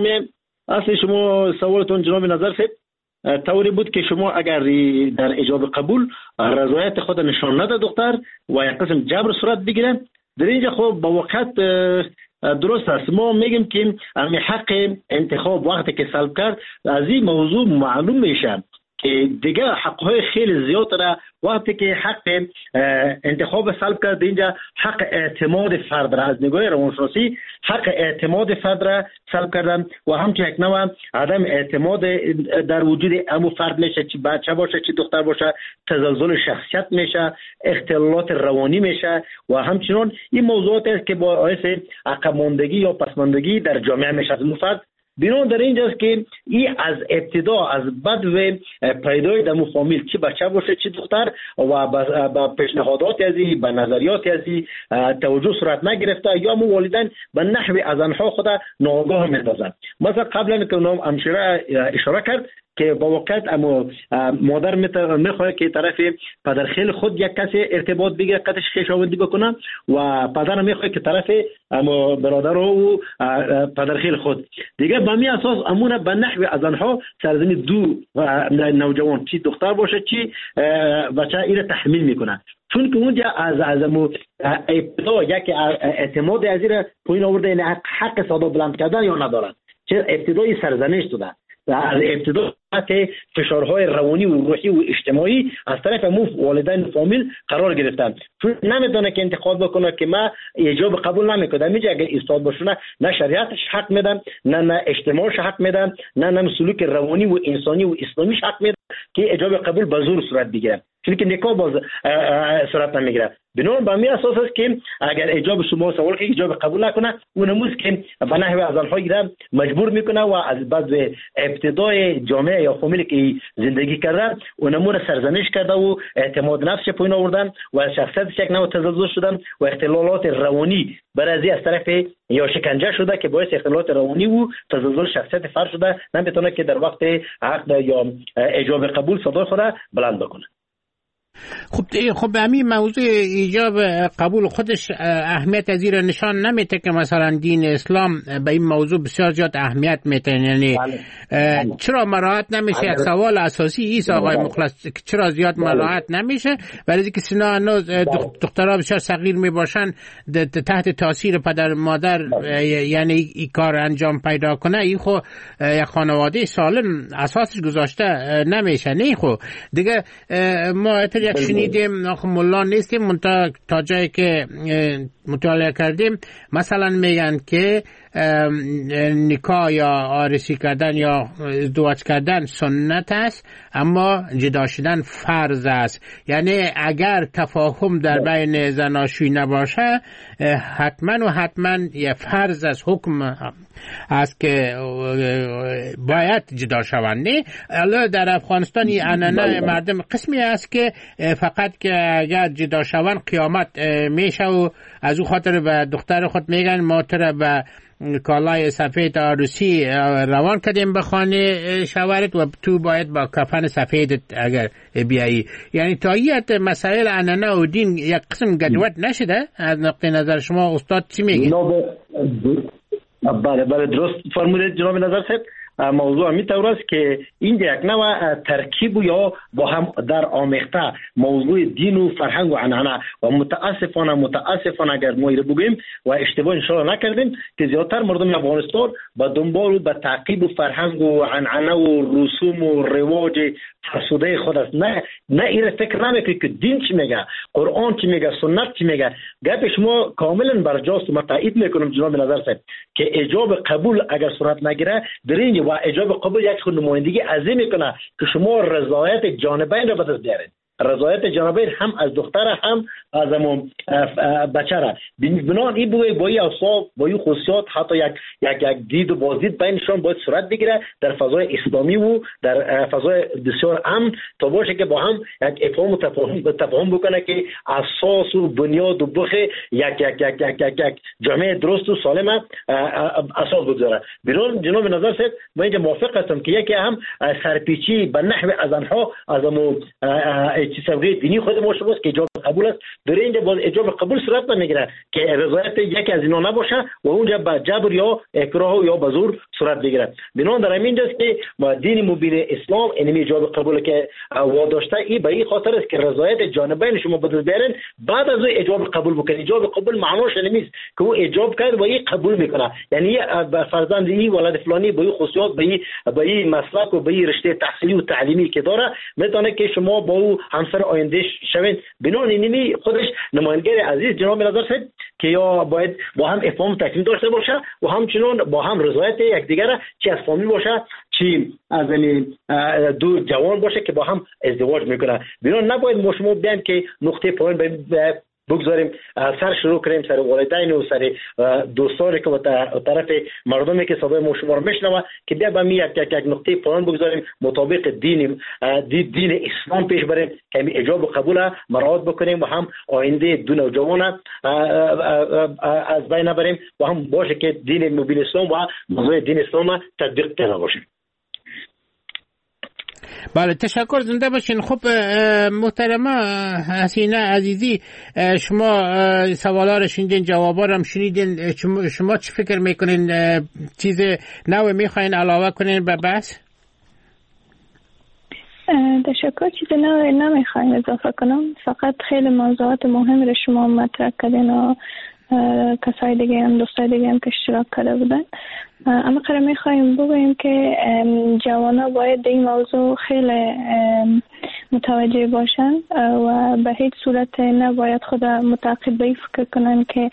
سوالتون جناب نظر صاحب طوری بود که شما اگر در ایجاب قبول رضایت خود نشان نده دختر و یک قسم جبر صورت بگیره، در اینجا خب با وقت درست است. ما میگیم که امی حق انتخاب وقتی که سلب کرد از این موضوع معلوم میشه که دیگه حقهای خیلی زیاد را وقتی که حق انتخاب سلب کرد، اینجا حق اعتماد فرد را از نگاه روانشناسی حق اعتماد فرد را سلب کردن و همچنین یک نوع عدم اعتماد در وجود امو فرد میشه، چی بچه باشه چی دختر باشه، تزلزل شخصیت میشه، اختلالات روانی میشه و همچنین این موضوعات است که باعث عقب ماندگی یا پسماندگی در جامعه میشه. فرد بینون در اینجاست که این از ابتدا از بدو پیدای دمو فامیل چی بچه باشه چی دختر و با پیشنهادات ازی با نظریات ازی توجه صورت نگرفته یا مو والدین به نحو از آنها خود ناآگاه میندازن. مثلا قبلا که نام همشیره اشاره کرد که با وقت اما مادر میخواد که طرف پدرخیل خود یک کسی ارتباط بگیره قدش خویشاوندی بکنه و پدر میخواد که طرف اما برادر و پدرخیل خود دیگه به می اساس امونه به نحو از آنها سرزمین دو نوجوان چی دختر باشه چی بچه ایره تحمیل میکنه، چون که اونجا از ابتدا یک اعتماد از ایره پایین آورده، یعنی حق صدا بلند کردن یا ندارن، چه ابتدای سرزنش شده از ابتدا فشارهای روانی و روحی و اجتماعی از طرف والدین فامیل قرار گرفتن، چون نمیدونه که انتخاب بکنه که ما ایجاب قبول نمیکنم. میگه اگر استاد باشونه نه شریعتش حق میدن نه اجتماعش حق میدن نه سلوک روانی و انسانی و اسلامیش حق میدن که ایجاب قبول به زور صورت بگیره، چون که نکاح باز صورت نمیگیره. بنابراین به می اساس است که اگر ایجاب شما سوال که ایجاب قبول نکنه اون نموز که به نحو از آنها مجبور میکنه و از بعد ابتدای جامعه یا فامیلی که زندگی کردن اونمون سرزنش کرده و اعتماد نفسش پایین آوردن و شخصیتش یک نوع تزلزل شدن و اختلالات روانی برای از طرف یا شکنجه شده که باعث اختلالات روانی و تزلزل شخصیت فرد شده، نمیتونه که در وقت عقد یا ایجاب قبول صدای خود بلند بکنه. خب همین موضوع ایجاب قبول خودش اهمیت از این نشان نمیده که مثلا دین اسلام به این موضوع بسیار زیاد اهمیت میده، یعنی چرا مراعات نمیشه؟ یک سوال اساسی ایست آقای مخلص، چرا زیاد مراعات نمیشه؟ برای اینکه سنا دخترها بسیار صغیر میباشن تحت تاثیر پدر مادر یعنی این کار انجام پیدا کنه، این خو یک خانواده سالم اساسش گذاشته نمیشه. نه خو دیگه ما یک شنیدیم، ملا نیستیم، تا جایی که مطالعه کردیم مثلا میگن که نکاح یا عروسی کردن یا ازدواج کردن سنت است، اما جدا شدن فرض است. یعنی اگر تفاهم در بین زناشویی نباشه حتما یه فرض از حکم است که باید جدا شوند. نه در افغانستان این عنعنه مردم قسمی است که فقط که اگر جدا شوند قیامت میشه و از او خاطر به دختر خود میگن ما تر به کالای سفید عروسی روان کردیم به خانه شوهرت و تو باید با کفن سفید اگر بیایی. یعنی تایید مسائل عنعنه و دین یک قسم گدوت نشده؟ از نقطه نظر شما استاد چی میگه؟ بله درست فرمودید جناب نظر صاحب. موضوع می طور است که این یک نوع ترکیب یا با هم در آمیخته موضوع دین و فرهنگ و عنعنه و متاسفانه اگر ما ایره بگیم و اشتباه انشاءالله نکردیم که زیادتر مردم افغانستان با دنبال و به تعقیب و فرهنگ و عنعنه و رسوم و رواج فرسوده خود است. نه ایره فکر نمیکنه که دین چی میگه، قرآن چی میگه، سنت چی میگه. گپ شما کاملا برجاست و من تایید میکنم جناب نظر صاحب که ایجاب قبول اگر صورت نگیره درین و ایجاب قبول یک خود نمایندگی عظیم میکنه که شما رضایت جانبین را به دست بیارید. رضایت جانبین هم از دختر هم از بچه را بنان این بوی با این اوصاف با این خصوصیات حتی یک دید و بازدید بینشان باید صورت بگیره در فضای اسلامی و در فضای بسیار امن تا باشه که با هم یک افهام و تفاهم بکنه که اساس و بنیاد و بخ یک جامعه درست و سالم اساس بگذاره. بنان جناب نظر صاحب من اینجا موافق هستم که یکی هم سرپیچی به نحو از آنها از سوگه دینی خود ما شماست که اجاب قبول است. در اینجا باز اجاب قبول صورت نمیگیره که رضایت یکی از اینا نباشه و اونجا با جبر یا اکراه یا بزور صورت بگیره. بنان در همین جاست که دین مبین اسلام اینمی اجاب قبول که واداشته ای به این خاطر است که رضایت جانبین شما بدست بیارن بعد از اجاب قبول بکنید. اجاب قبول معناش نمیست که او اجاب کرد و این قبول میکنه، یعنی فرزند این ولد فلانی با این خصوصیات با این مسلک و با این رشته تحصیلی و تعلیمی که داره میتونه که شما با او همسر آینده شوید. بنان اینمی خودش نمایندگی عزیز جناب نظر صاحب که یا باید با هم افهام تکمیل داشته باشه و همچنین با هم رضایت یکدیگر چی از فامیل باشه چی از دو جوان باشه که با هم ازدواج میکنه. بنان نباید ما شما بیان که نقطه پایین بگذاریم سر شروع کنیم سر والدین و سر دوستانی که طرف مردمی که صدای ما شما رو میشنوه که بیا به یک نقطه پایان بگذاریم مطابق دین اسلام پیش بریم که اجاب و قبول مراعات بکنیم و هم آینده دو نوجوان از بین نبریم و هم باشه که دین مبین اسلام و موضوع دین اسلام تطبیق کرده باشیم. بله تشکر، زنده باشین. خب محترمه حسینه عزیزی شما سوالا رو شنیدین، جوابا رو هم شنیدین، شما چی فکر میکنین؟ چیز نوی میخواین علاوه کنین به بحث؟ تشکر، چیز نوی نمیخواین اضافه کنم، فقط خیلی موضوعات مهم رو شما مطرح کردین و کسای دیگه هم دوستای دیگه هم که اشتراک کرده بودن. اما قرار میخواییم بگوییم که جوانا باید این موضوع خیلی متوجه باشن و به هیچ صورت نباید خود متعقب به فکر کنن که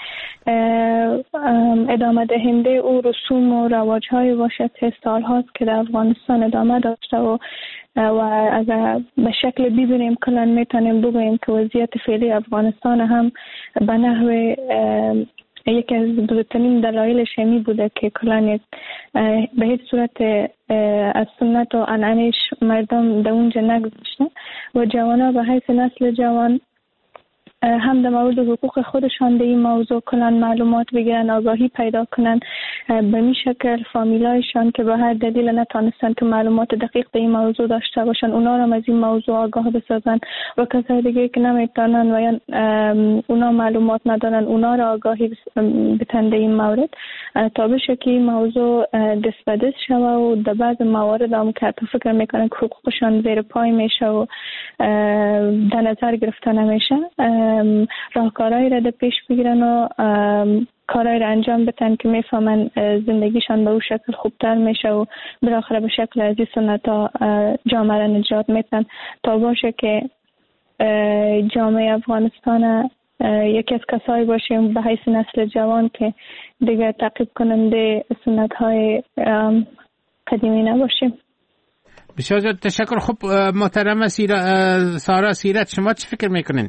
ادامه دهنده او رسوم و رواج‌های باشد که سال‌هاست که در افغانستان ادامه داشته و اگر به شکل ببینیم کلان میتونیم بگوییم که وضعیت فعلی افغانستان هم به نحو یکی از بزرگترین دلایلش همی بوده که کلان به هیچ صورت از سنت و عنعنه‌اش مردم در اونجا نگذاشتن و جوانا به حیث نسل جوان هم در مورد حقوق خودشان به این موضوع کنن معلومات بگیرن، آگاهی پیدا کنن، به این شکل فامیلایشان که به هر دلیل نتانستن که معلومات دقیق به این موضوع داشته باشن اونا را از این موضوع آگاه بسازن و کسای دیگه که نمیتونن و یا اونا معلومات ندارن اونا را آگاهی بتن این مورد تا بشه که این موضوع دست به دست شوه و در بعض موارد هم که فکر میکنن که حقوقشان زیر پای میشه و در نظر گرفته نمیشه راهکارهایی را در پیش بگیرن و کارهایی را انجام بتن که میفهمن زندگیشان به اون شکل خوبتر میشه و بالاخره به شکل از این سنت ها جامعه را نجات میتن تا باشه که جامعه افغانستان یکی از کسایی باشیم به حیث نسل جوان که دیگه تعقیب کننده سنت های قدیمی نباشیم. بسیار زیاد تشکر. خب محترم سارا سیرت، شما چه فکر میکنین؟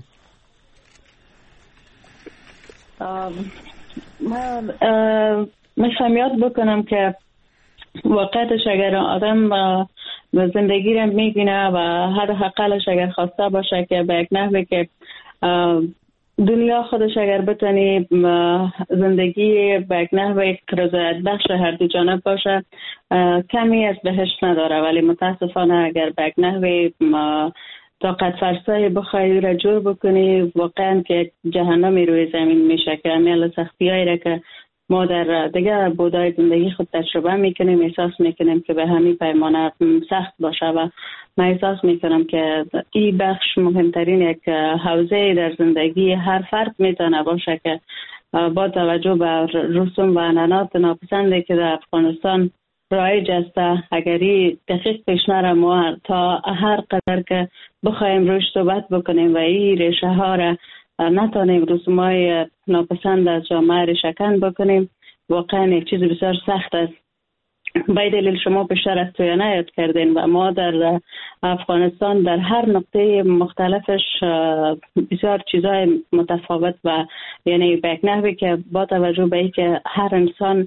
من میخوام یاد بکنم که واقعیتش اگر آدم زندگی را میبینه و حداقلش اگر خواسته باشه که به یک نحوی که دنیا خودش اگر بتونی زندگی به یک نحوی رضایت بخش هر دو جانب باشه کمی از بهشت نداره، ولی متاسفانه اگر به یک نحوی طاقت فرسای بخوای را جور بکنی واقعا که جهنمی روی زمین میشه که امیال سختی هایی را که ما در دیگه بودای زندگی خود تجربه میکنیم احساس میکنیم که به همین پیمانه سخت باشه و من احساس میکنم که این بخش مهمترین یک حوزه در زندگی هر فرد میتونه باشه که با توجه به رسوم و عنعنات ناپسنده که در افغانستان رایج است اگری دقیق پیش نره ما تا هر قدر که بخوایم روش صحبت بکنیم و این ریشه ها را نتانیم رسومای ناپسند از جامعه ریشه‌کن بکنیم واقعا یک چیز بسیار سخت است. به دلیل شما پیشتر از تویانه یاد کردین و ما در افغانستان در هر نقطه مختلفش بسیار چیزای متفاوت و یعنی به یک نحوی که با توجه به اینکه هر انسان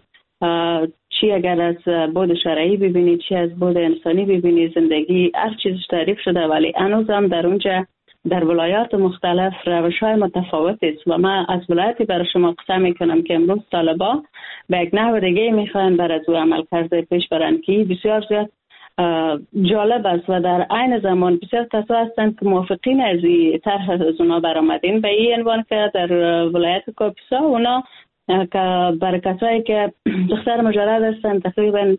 چی اگر از بود شرعی ببینی چی از بود انسانی ببینی زندگی هر چیزش تعریف شده، ولی هنوز هم در اونجا در ولایات مختلف روش‌های متفاوت است و من از ولایتی برای شما قسم میکنم که امروز طالبا به یک نحو دیگه میخوان بر از او عمل کرده پیش برن که بسیار زیاد جالب است و در عین زمان بسیار کسا هستند که موافقین از این طرح از اونا برآمدین به این عنوان که در ولایت کاپیسا اونا که برای کسایی که دختر مجرد هستند تقریبا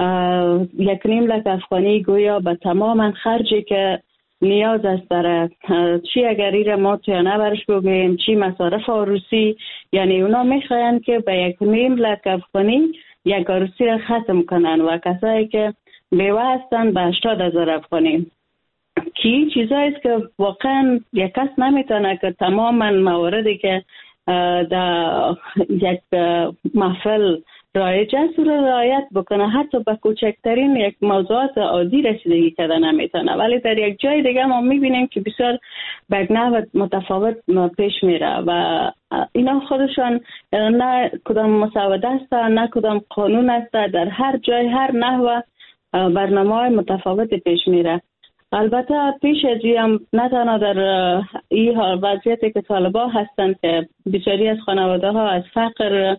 1.5 لک افغانی گویا به تماما خرجی که نیاز است برای چی اگر ایره ما تویانه برش بگویم چی مصارف عروسی، یعنی اونا میخواین که به 1.5 لک افغانی یک عروسی را ختم کنن و کسایی که بیوه هستن به 80,000 افغانی کی چیزایی است که واقعا یک کس نمیتونه که تماما مواردی که در یک محفل رایج است رو رعایت بکنه، حتی به کوچکترین یک موضوعات عادی رسیدگی کرده نمیتونه، ولی در یک جای دیگه ما میبینیم که بسیار به نحو متفاوت پیش میره و اینا خودشان نه کدام مسوده است نه کدام قانون است، در هر جای هر نحو برنامه متفاوت پیش میره. البته پیش از هم نه تنها در این وضعیتی که طالبا هستند که بسیاری از خانواده ها از فقر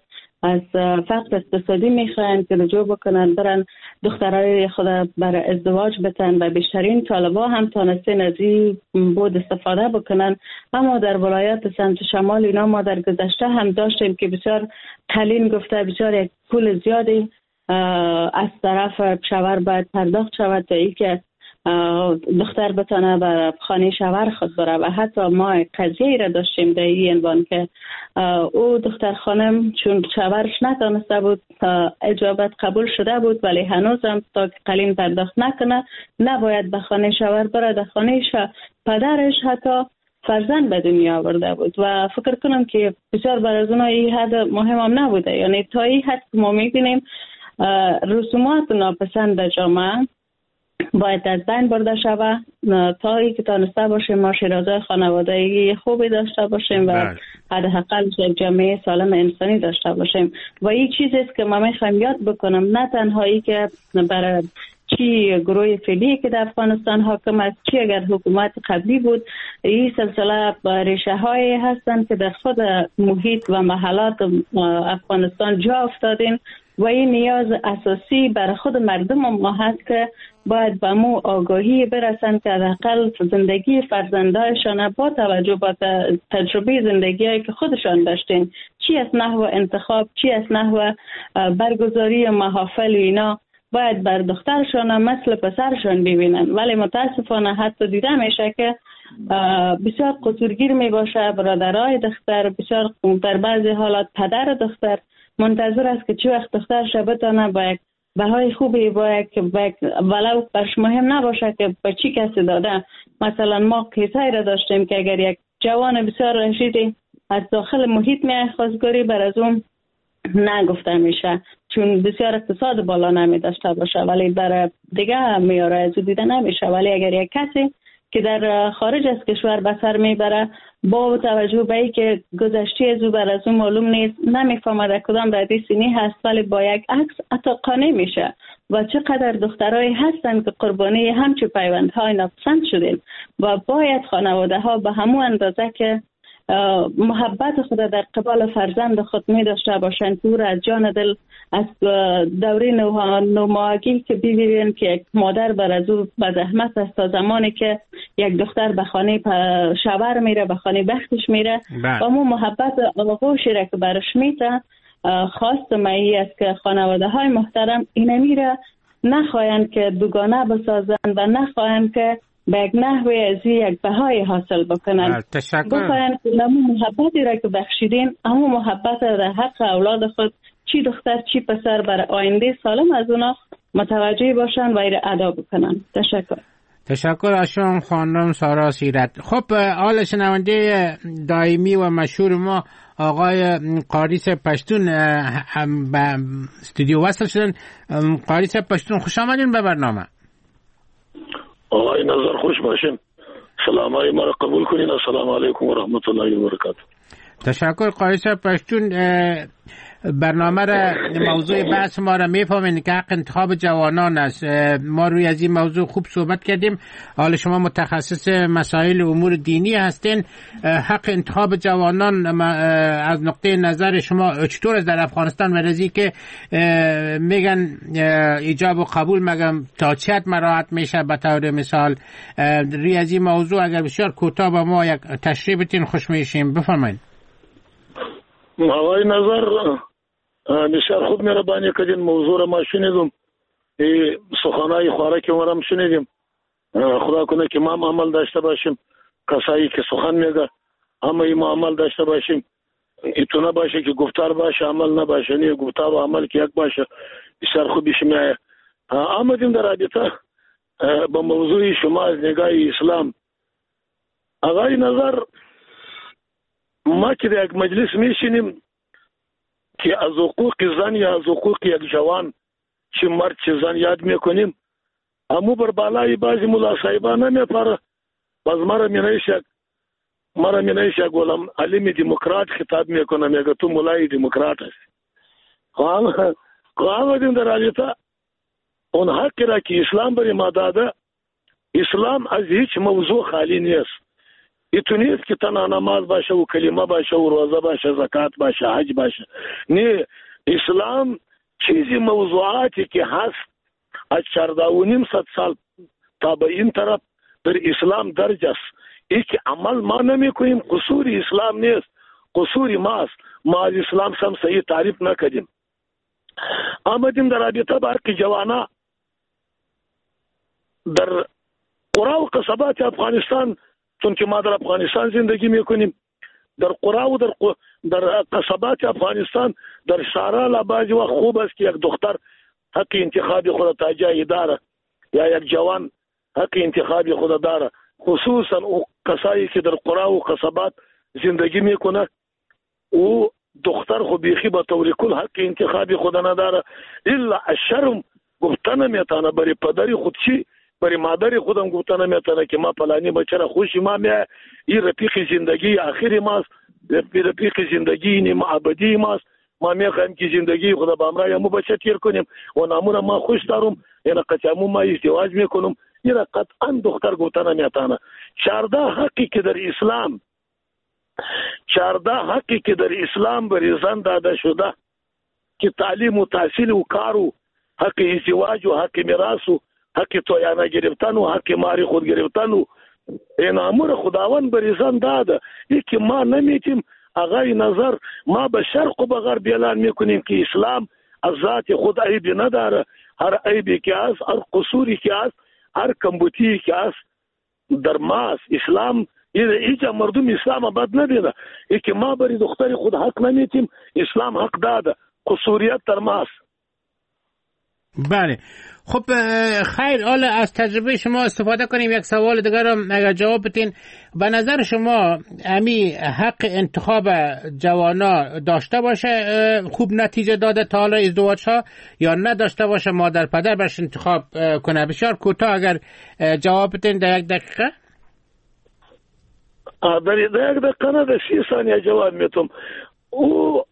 اقتصادی میخواین که رجوع بکنن برن دخترای خود برای ازدواج بتن و بیشترین طالبا هم تانستین از این بود استفاده بکنن، اما در ولایات سمت شمال اینا ما در گذشته هم داشتیم که بسیار قلیل گفته بسیار یک پول زیادی از طرف شوهر باید پرداخت شود تا ای که دختر بتانه بر خانه شوهر خود بره و حتی ما قضیه را داشتیم در این عنوان که او دختر خانم چون شوهرش نتانسته بود اجابت قبول شده بود ولی هنوز هم تا قلیل پرداخت نکنه نباید به خانه شوهر بره، در خانه پدرش حتی فرزند به دنیا آورده بود و فکر کنم که بسیار بر از اونها این حد مهم هم نبوده، یعنی تا این حد ما میبینیم رسومات ناپسند جامعه باید از بین برده شوه تا ای که تانسته باشیم ما شیرازه خانوادگی خوبی داشته باشیم و حداقل یک جامعه سالم انسانی داشته باشیم و این چیزی است که ما میخوایم یاد بکنم، نه تنهایی که برای چی گروه فعلی که در افغانستان حاکم است چی اگر حکومت قبلی بود، این سلسله ریشه های هستند که در خود محیط و محلات افغانستان جا افتادین و این نیاز اساسی برای خود مردم ما هست که باید به مو آگاهی برسن که حداقل زندگی فرزندایشان با توجه به تجربه زندگی هایی که خودشان داشتین چی از نحو انتخاب چی از نحو برگزاری محافل اینا باید بر دخترشان مثل پسرشان ببینن، ولی متاسفانه حتی دیده میشه که بسیار قصورگیر می باشه برادرای دختر، بسیار در بعضی حالات پدر دختر منتظر است که چی وقت دخترش بتانه با یک بهای خوبی باید که ولو برش مهم نباشه که به چی کسی داده. مثلا ما کیسایی را داشتیم که اگر یک جوان بسیار رشیدی از داخل محیط می خواستگاری بر از اون نگفته میشه چون بسیار اقتصاد بالا نمی داشته باشه، ولی در دیگه میاره از دیده نمیشه. ولی اگر یک کسی که در خارج از کشور به سر میبره با توجه به این که گذشته از او بر از اون معلوم نیست، نمیفهمه کدام ردی سینی هست، ولی با یک عکس حتی قانع میشه. و چقدر دخترایی هستن که قربانی همچون پیوندهای ناپسند شدین و باید خانواده ها به همون اندازه که محبت خود در قبال فرزند خود می داشته باشند که او را از جان دل از دوره نوماگی که ببینید که یک مادر بر از او به زحمت است تا زمانی که یک دختر به خانه شوهر میره، به خانه بختش میره و مو محبت آغوشی را که برش میته. خواست مایی است که خانواده های محترم اینه میره نخواهند که دوگانه بسازند و نخواهند که به یک نحوه از یک بهای حاصل بکنند. بخواهند که همون محبتی را که بخشیدین همون محبت در حق اولاد خود چی دختر چی پسر بر آینده سالم از اونا متوجه باشن و ایره ادا بکنن. تشکر از شما خانم سارا سیرت. خب حال شنونده دائمی و مشهور ما آقای قاریس پشتون به استودیو وصل شدن. قاریس پشتون خوش آمدین به برنامه. آقای نظر خوش باشین. سلام های ما را قبول کنین. السلام علیکم و رحمت الله و برکاته. تشکر قاریس پشتون. برنامه را موضوع بحث ما را میفهمین که حق انتخاب جوانان است. ما روی از این موضوع خوب صحبت کردیم. حالا شما متخصص مسائل امور دینی هستین. حق انتخاب جوانان از نقطه نظر شما چطور است در افغانستان؟ ورزی که میگن ایجاب و قبول مگم تا چه حد مراعات میشه به طور مثال؟ روی از این موضوع اگر بسیار کوتاه با ما یک تشریح بدین خوش میشیم. بفرمایید. آقای نظر بسیار خوب مهربانی کردین. موضوع را ما شنیدم، سخنهای خواره که ما را شنیدیم. خدا کنه که ما عمل داشته باشیم. کسایی که سخن میگه همه ما عمل داشته باشیم. ایتو نباشه که گفتار باشه عمل نباشه، نه گفتار و عمل که یک باشه. بسیار خوب میشه. آمدیم در رابطه با موضوع شما از نگاه اسلام. آقای نظر ما که در یک مجلس میشینیم که از حقوق زن یا از حقوق یک جوان چه مرد چه زن یاد میکنیم، همو بر بالای بعضی ملا صاحبان نمیپره. باز مرا مینایش یک علم دموکرات خطاب میکنه، میگه تو ملای دموکرات هستی. آمدیم در رابطه اون حق را که اسلام بر ما داده. اسلام از هیچ موضوع خالی نیست. ایتو نیست که تنها نماز باشه و کلمه باشه و روزه باشه، زکات باشه، حج باشه. نه، اسلام چیزی موضوعاتی که هست از 14.5 سال تا به این طرف در اسلام درج است. ای که عمل ما نمی کنیم قصور اسلام نیست، قصور ماست. ما از اسلام سم صحیح تعریف نکردیم. آمدیم در رابطه با حق جوانا در قرى و قصبات افغانستان، چون که ما در افغانستان زندگی میکنیم. در قرى و در قصبات افغانستان در شهرها لبازی و خوب است که یک دختر حق انتخاب خود تا جای داره یا یک جوان حق انتخاب خود داره. خصوصا او کسایی که در قرى و قصبات زندگی میکنه او دختر خو بیخی به طور کل حق انتخاب خود نداره. الا الشرم گفتن میتونه برای پدری خود چی برای مادری خودم گفتن میتونه که ما پلانی بچه را خوشی ما میه، این رفیق زندگی آخری ماست، رفیق زندگی نیم ابدی ماست. ما میخوایم که زندگی خدا با امرای مو بچه تیر کنیم و نامون ما خوش دارم، یعنی قطعمو ما ازدواج میکنم. این قطعا دختر گفتن میتونه. 14 حقی که در اسلام برای زن داده شده که تعلیم و تحصیل و کار و حق ازدواج و حق میراث و حق تویانه گرفتن و حق ماری خود گرفتن و این امور خداوند بر زن داده. ای که ما نمیتیم آقای نظر ما به شرق و به غرب اعلان میکنیم که اسلام از ذات خود عیبی نداره. هر عیبی که هست، هر قصوری که هست، هر کمبوتی که هست در ماست. اسلام ایجا مردم اسلام بد ندیده. ای که ما بری دختری خود حق نمیتیم، اسلام حق داده. قصوریت در ماست. بله. خب خیر، حالا از تجربه شما استفاده کنیم. یک سوال دیگر هم اگر جواب بدین. به نظر شما امی حق انتخاب جوانا داشته باشه خوب نتیجه داده تا حالا ازدواج ها، یا نداشته باشه مادر پدر برش انتخاب کنه؟ بسیار کوتاه اگر جواب بدین در 1 دقیقه. در 1 دقیقه نه، در 30 ثانیه جواب میتونم. او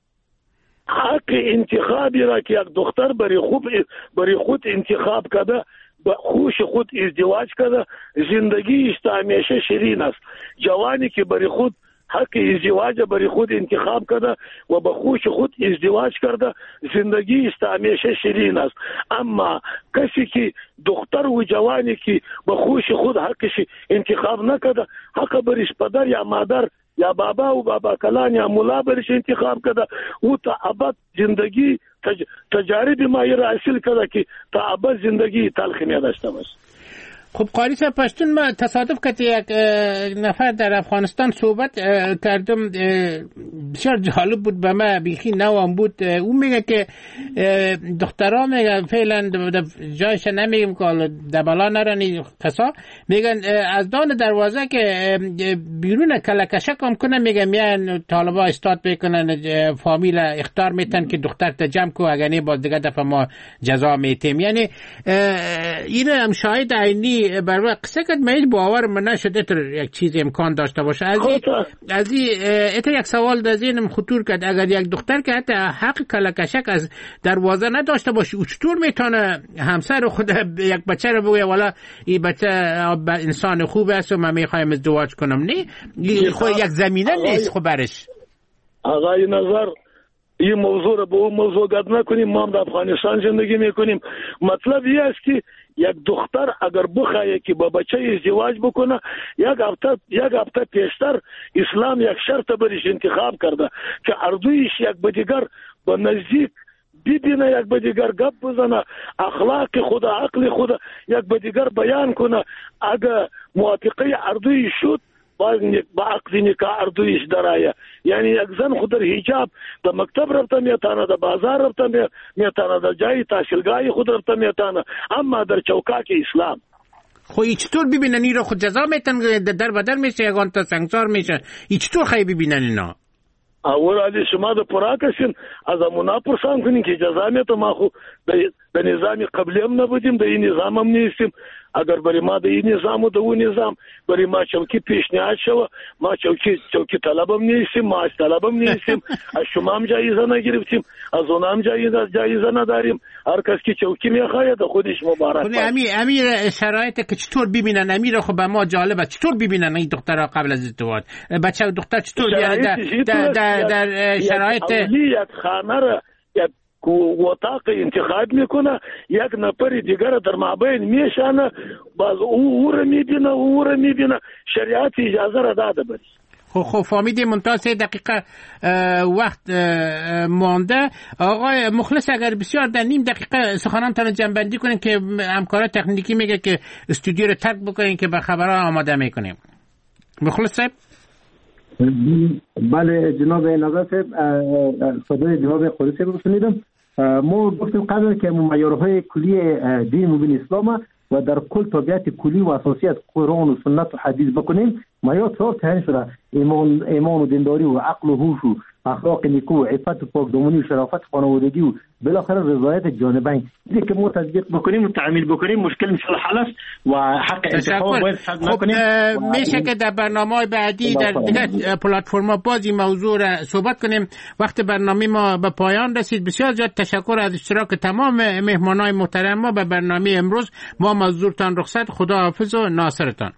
حق انتخابی را که یک دختر برای خود انتخاب کرده، به خوش خود ازدواج کرده، زندگی است همیشه شیرین است. جوانی که برای خود حق ازدواج برای خود انتخاب کرده و به خوش خود ازدواج کرده، زندگی است همیشه شیرین است. اما کسی که دختر و جوانی که به خوش خود حقش انتخاب نکرده، حق برش پدر یا مادر یا بابا و بابا کلان یا مولا برش انتخاب کرده، او تا ابد زندگی تجارب مایی را حاصل کرده که تا ابد زندگی تلخی نداشته باشه. خب قاری صاحب پشتون، ما تصادف که یک نفر در افغانستان صحبت کردم، بسیار جالب بود، به ما بیخی نوام بود. اون میگه که دخترها میگه فعلا جایش نمیگم که دبلا نرانی قصا، میگن از دان دروازه که بیرون کلکشک هم کنه، میگه میان طالبا استاد بکنن، فامیل اختار میتن که دختر تجمع کو، اگر نه باز دیگه دفعه ما جزا میتیم. یعنی این هم شاهد عینی بر وقت قصه کد میل باور من نشده تر یک چیز امکان داشته باشه. از یک سوال در ذهنم خطور کرد، اگر یک دختر که حتی حق کلکشک از دروازه نداشته باشه، او چطور میتونه همسر خود یک بچه رو بگه والا این بچه انسان خوب است و من میخوایم ازدواج کنم؟ نه، خود یک زمینه نیست خب برش. آقای نظر این موضوع رو به اون موضوع گد نکنیم. ما هم در افغانستان زندگی میکنیم. مطلب این است که یک دختر اگر بخواهی که با بچه ازدواج بکنه، یک هفته پیشتر اسلام یک شرط برش انتخاب کرده که اردویش یک به دیگر با نزدیک ببینه، یک به دیگر گپ بزنه، اخلاق خود عقل خود یک به دیگر بیان کنه. اگر موافقه اردویش شد، با عقد نکاح اردویش درآید. یعنی یک زن خود در حجاب در مکتب رفته میتانه، در بازار رفته میتانه، در جای تحصیلگاهی خود رفته میتانه، اما در چوکاک اسلام خو چطور ببینن این رو؟ خود جزا میتن، در بدر میشه، یگان تا سنگسار میشه. چطور خواهی ببینن اینا؟ اول علی شما در پراکشین از امونا پرسان کنین که جزا میتن. ما خو در نظام قبلی هم نبودیم، در این نظام هم نیستیم. اگر برای ما در این نظام و در اون نظام برای ما چوکی پیشنهاد شوه، ما چوکی طلب هم نیستیم، ما از طلب هم نیستیم. از شما هم جایزه نگرفتیم، از اون هم جایزه نداریم. هر کس که چوکی میخواید خودش مبارک باشه. امیر شرایط که چطور ببینن امیر؟ خب به ما جالبه چطور ببینن این دخترها قبل از ازدواج؟ بچه و دختر چطور در شرایط یک خانه را که وطاق انتخاب میکنه، یک نفر دیگر در مابین میشانه، باز او را میبینه، شریعت اجازه را داده بری. خب فهمیدیم. منتها 3 دقیقه وقت مانده. آقای مخلص اگر بسیار در نیم دقیقه سخنانتان جنبندی کنین که همکارا تکنیکی میگه که استودیو رو ترک بکنین که به خبرها آماده میکنیم. مخلص صاحب. بله جناب نظر صاحب، صدای جناب قدسی صاحب رو شنیدم. ما گفتیم قبل که معیارهای کلی دین مبین اسلام و در کل طبیعت کلی و اساسی از قرآن و سنت و حدیث بکنیم. معیار 4 تعیین شده: ایمان و دینداری و عقل و هوش و اخلاق نیکو و عفت و پاکدامنی و شرافت خانوادگی و بالاخره رضایت جانبین. اینه که ما تطبیق بکنیم و تعمیل بکنیم مشکل ان شاء الله حل است و حق انتخاب باید حد نکنیم. میشه که در برنامه‌های بعدی در دیگه پلتفرم‌ها بازی موضوع را صحبت کنیم. وقت برنامه ما به پایان رسید. بسیار زیاد تشکر از اشتراک تمام مهمانان محترم ما به برنامه امروز. ما مزدورتان رخصت. خدا حافظ و ناصرتان.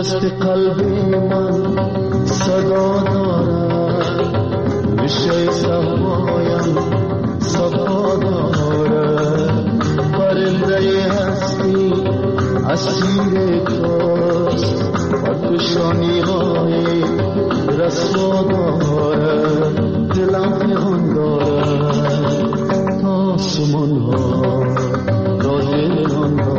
دست قلبی من صدا دارد، میشه صفایم صفا دارد. پرنده هستی اسیر توست، پرفشانی های رسوا دارد. دلم پیغام دارد تا آسمان ها را دلان دارد.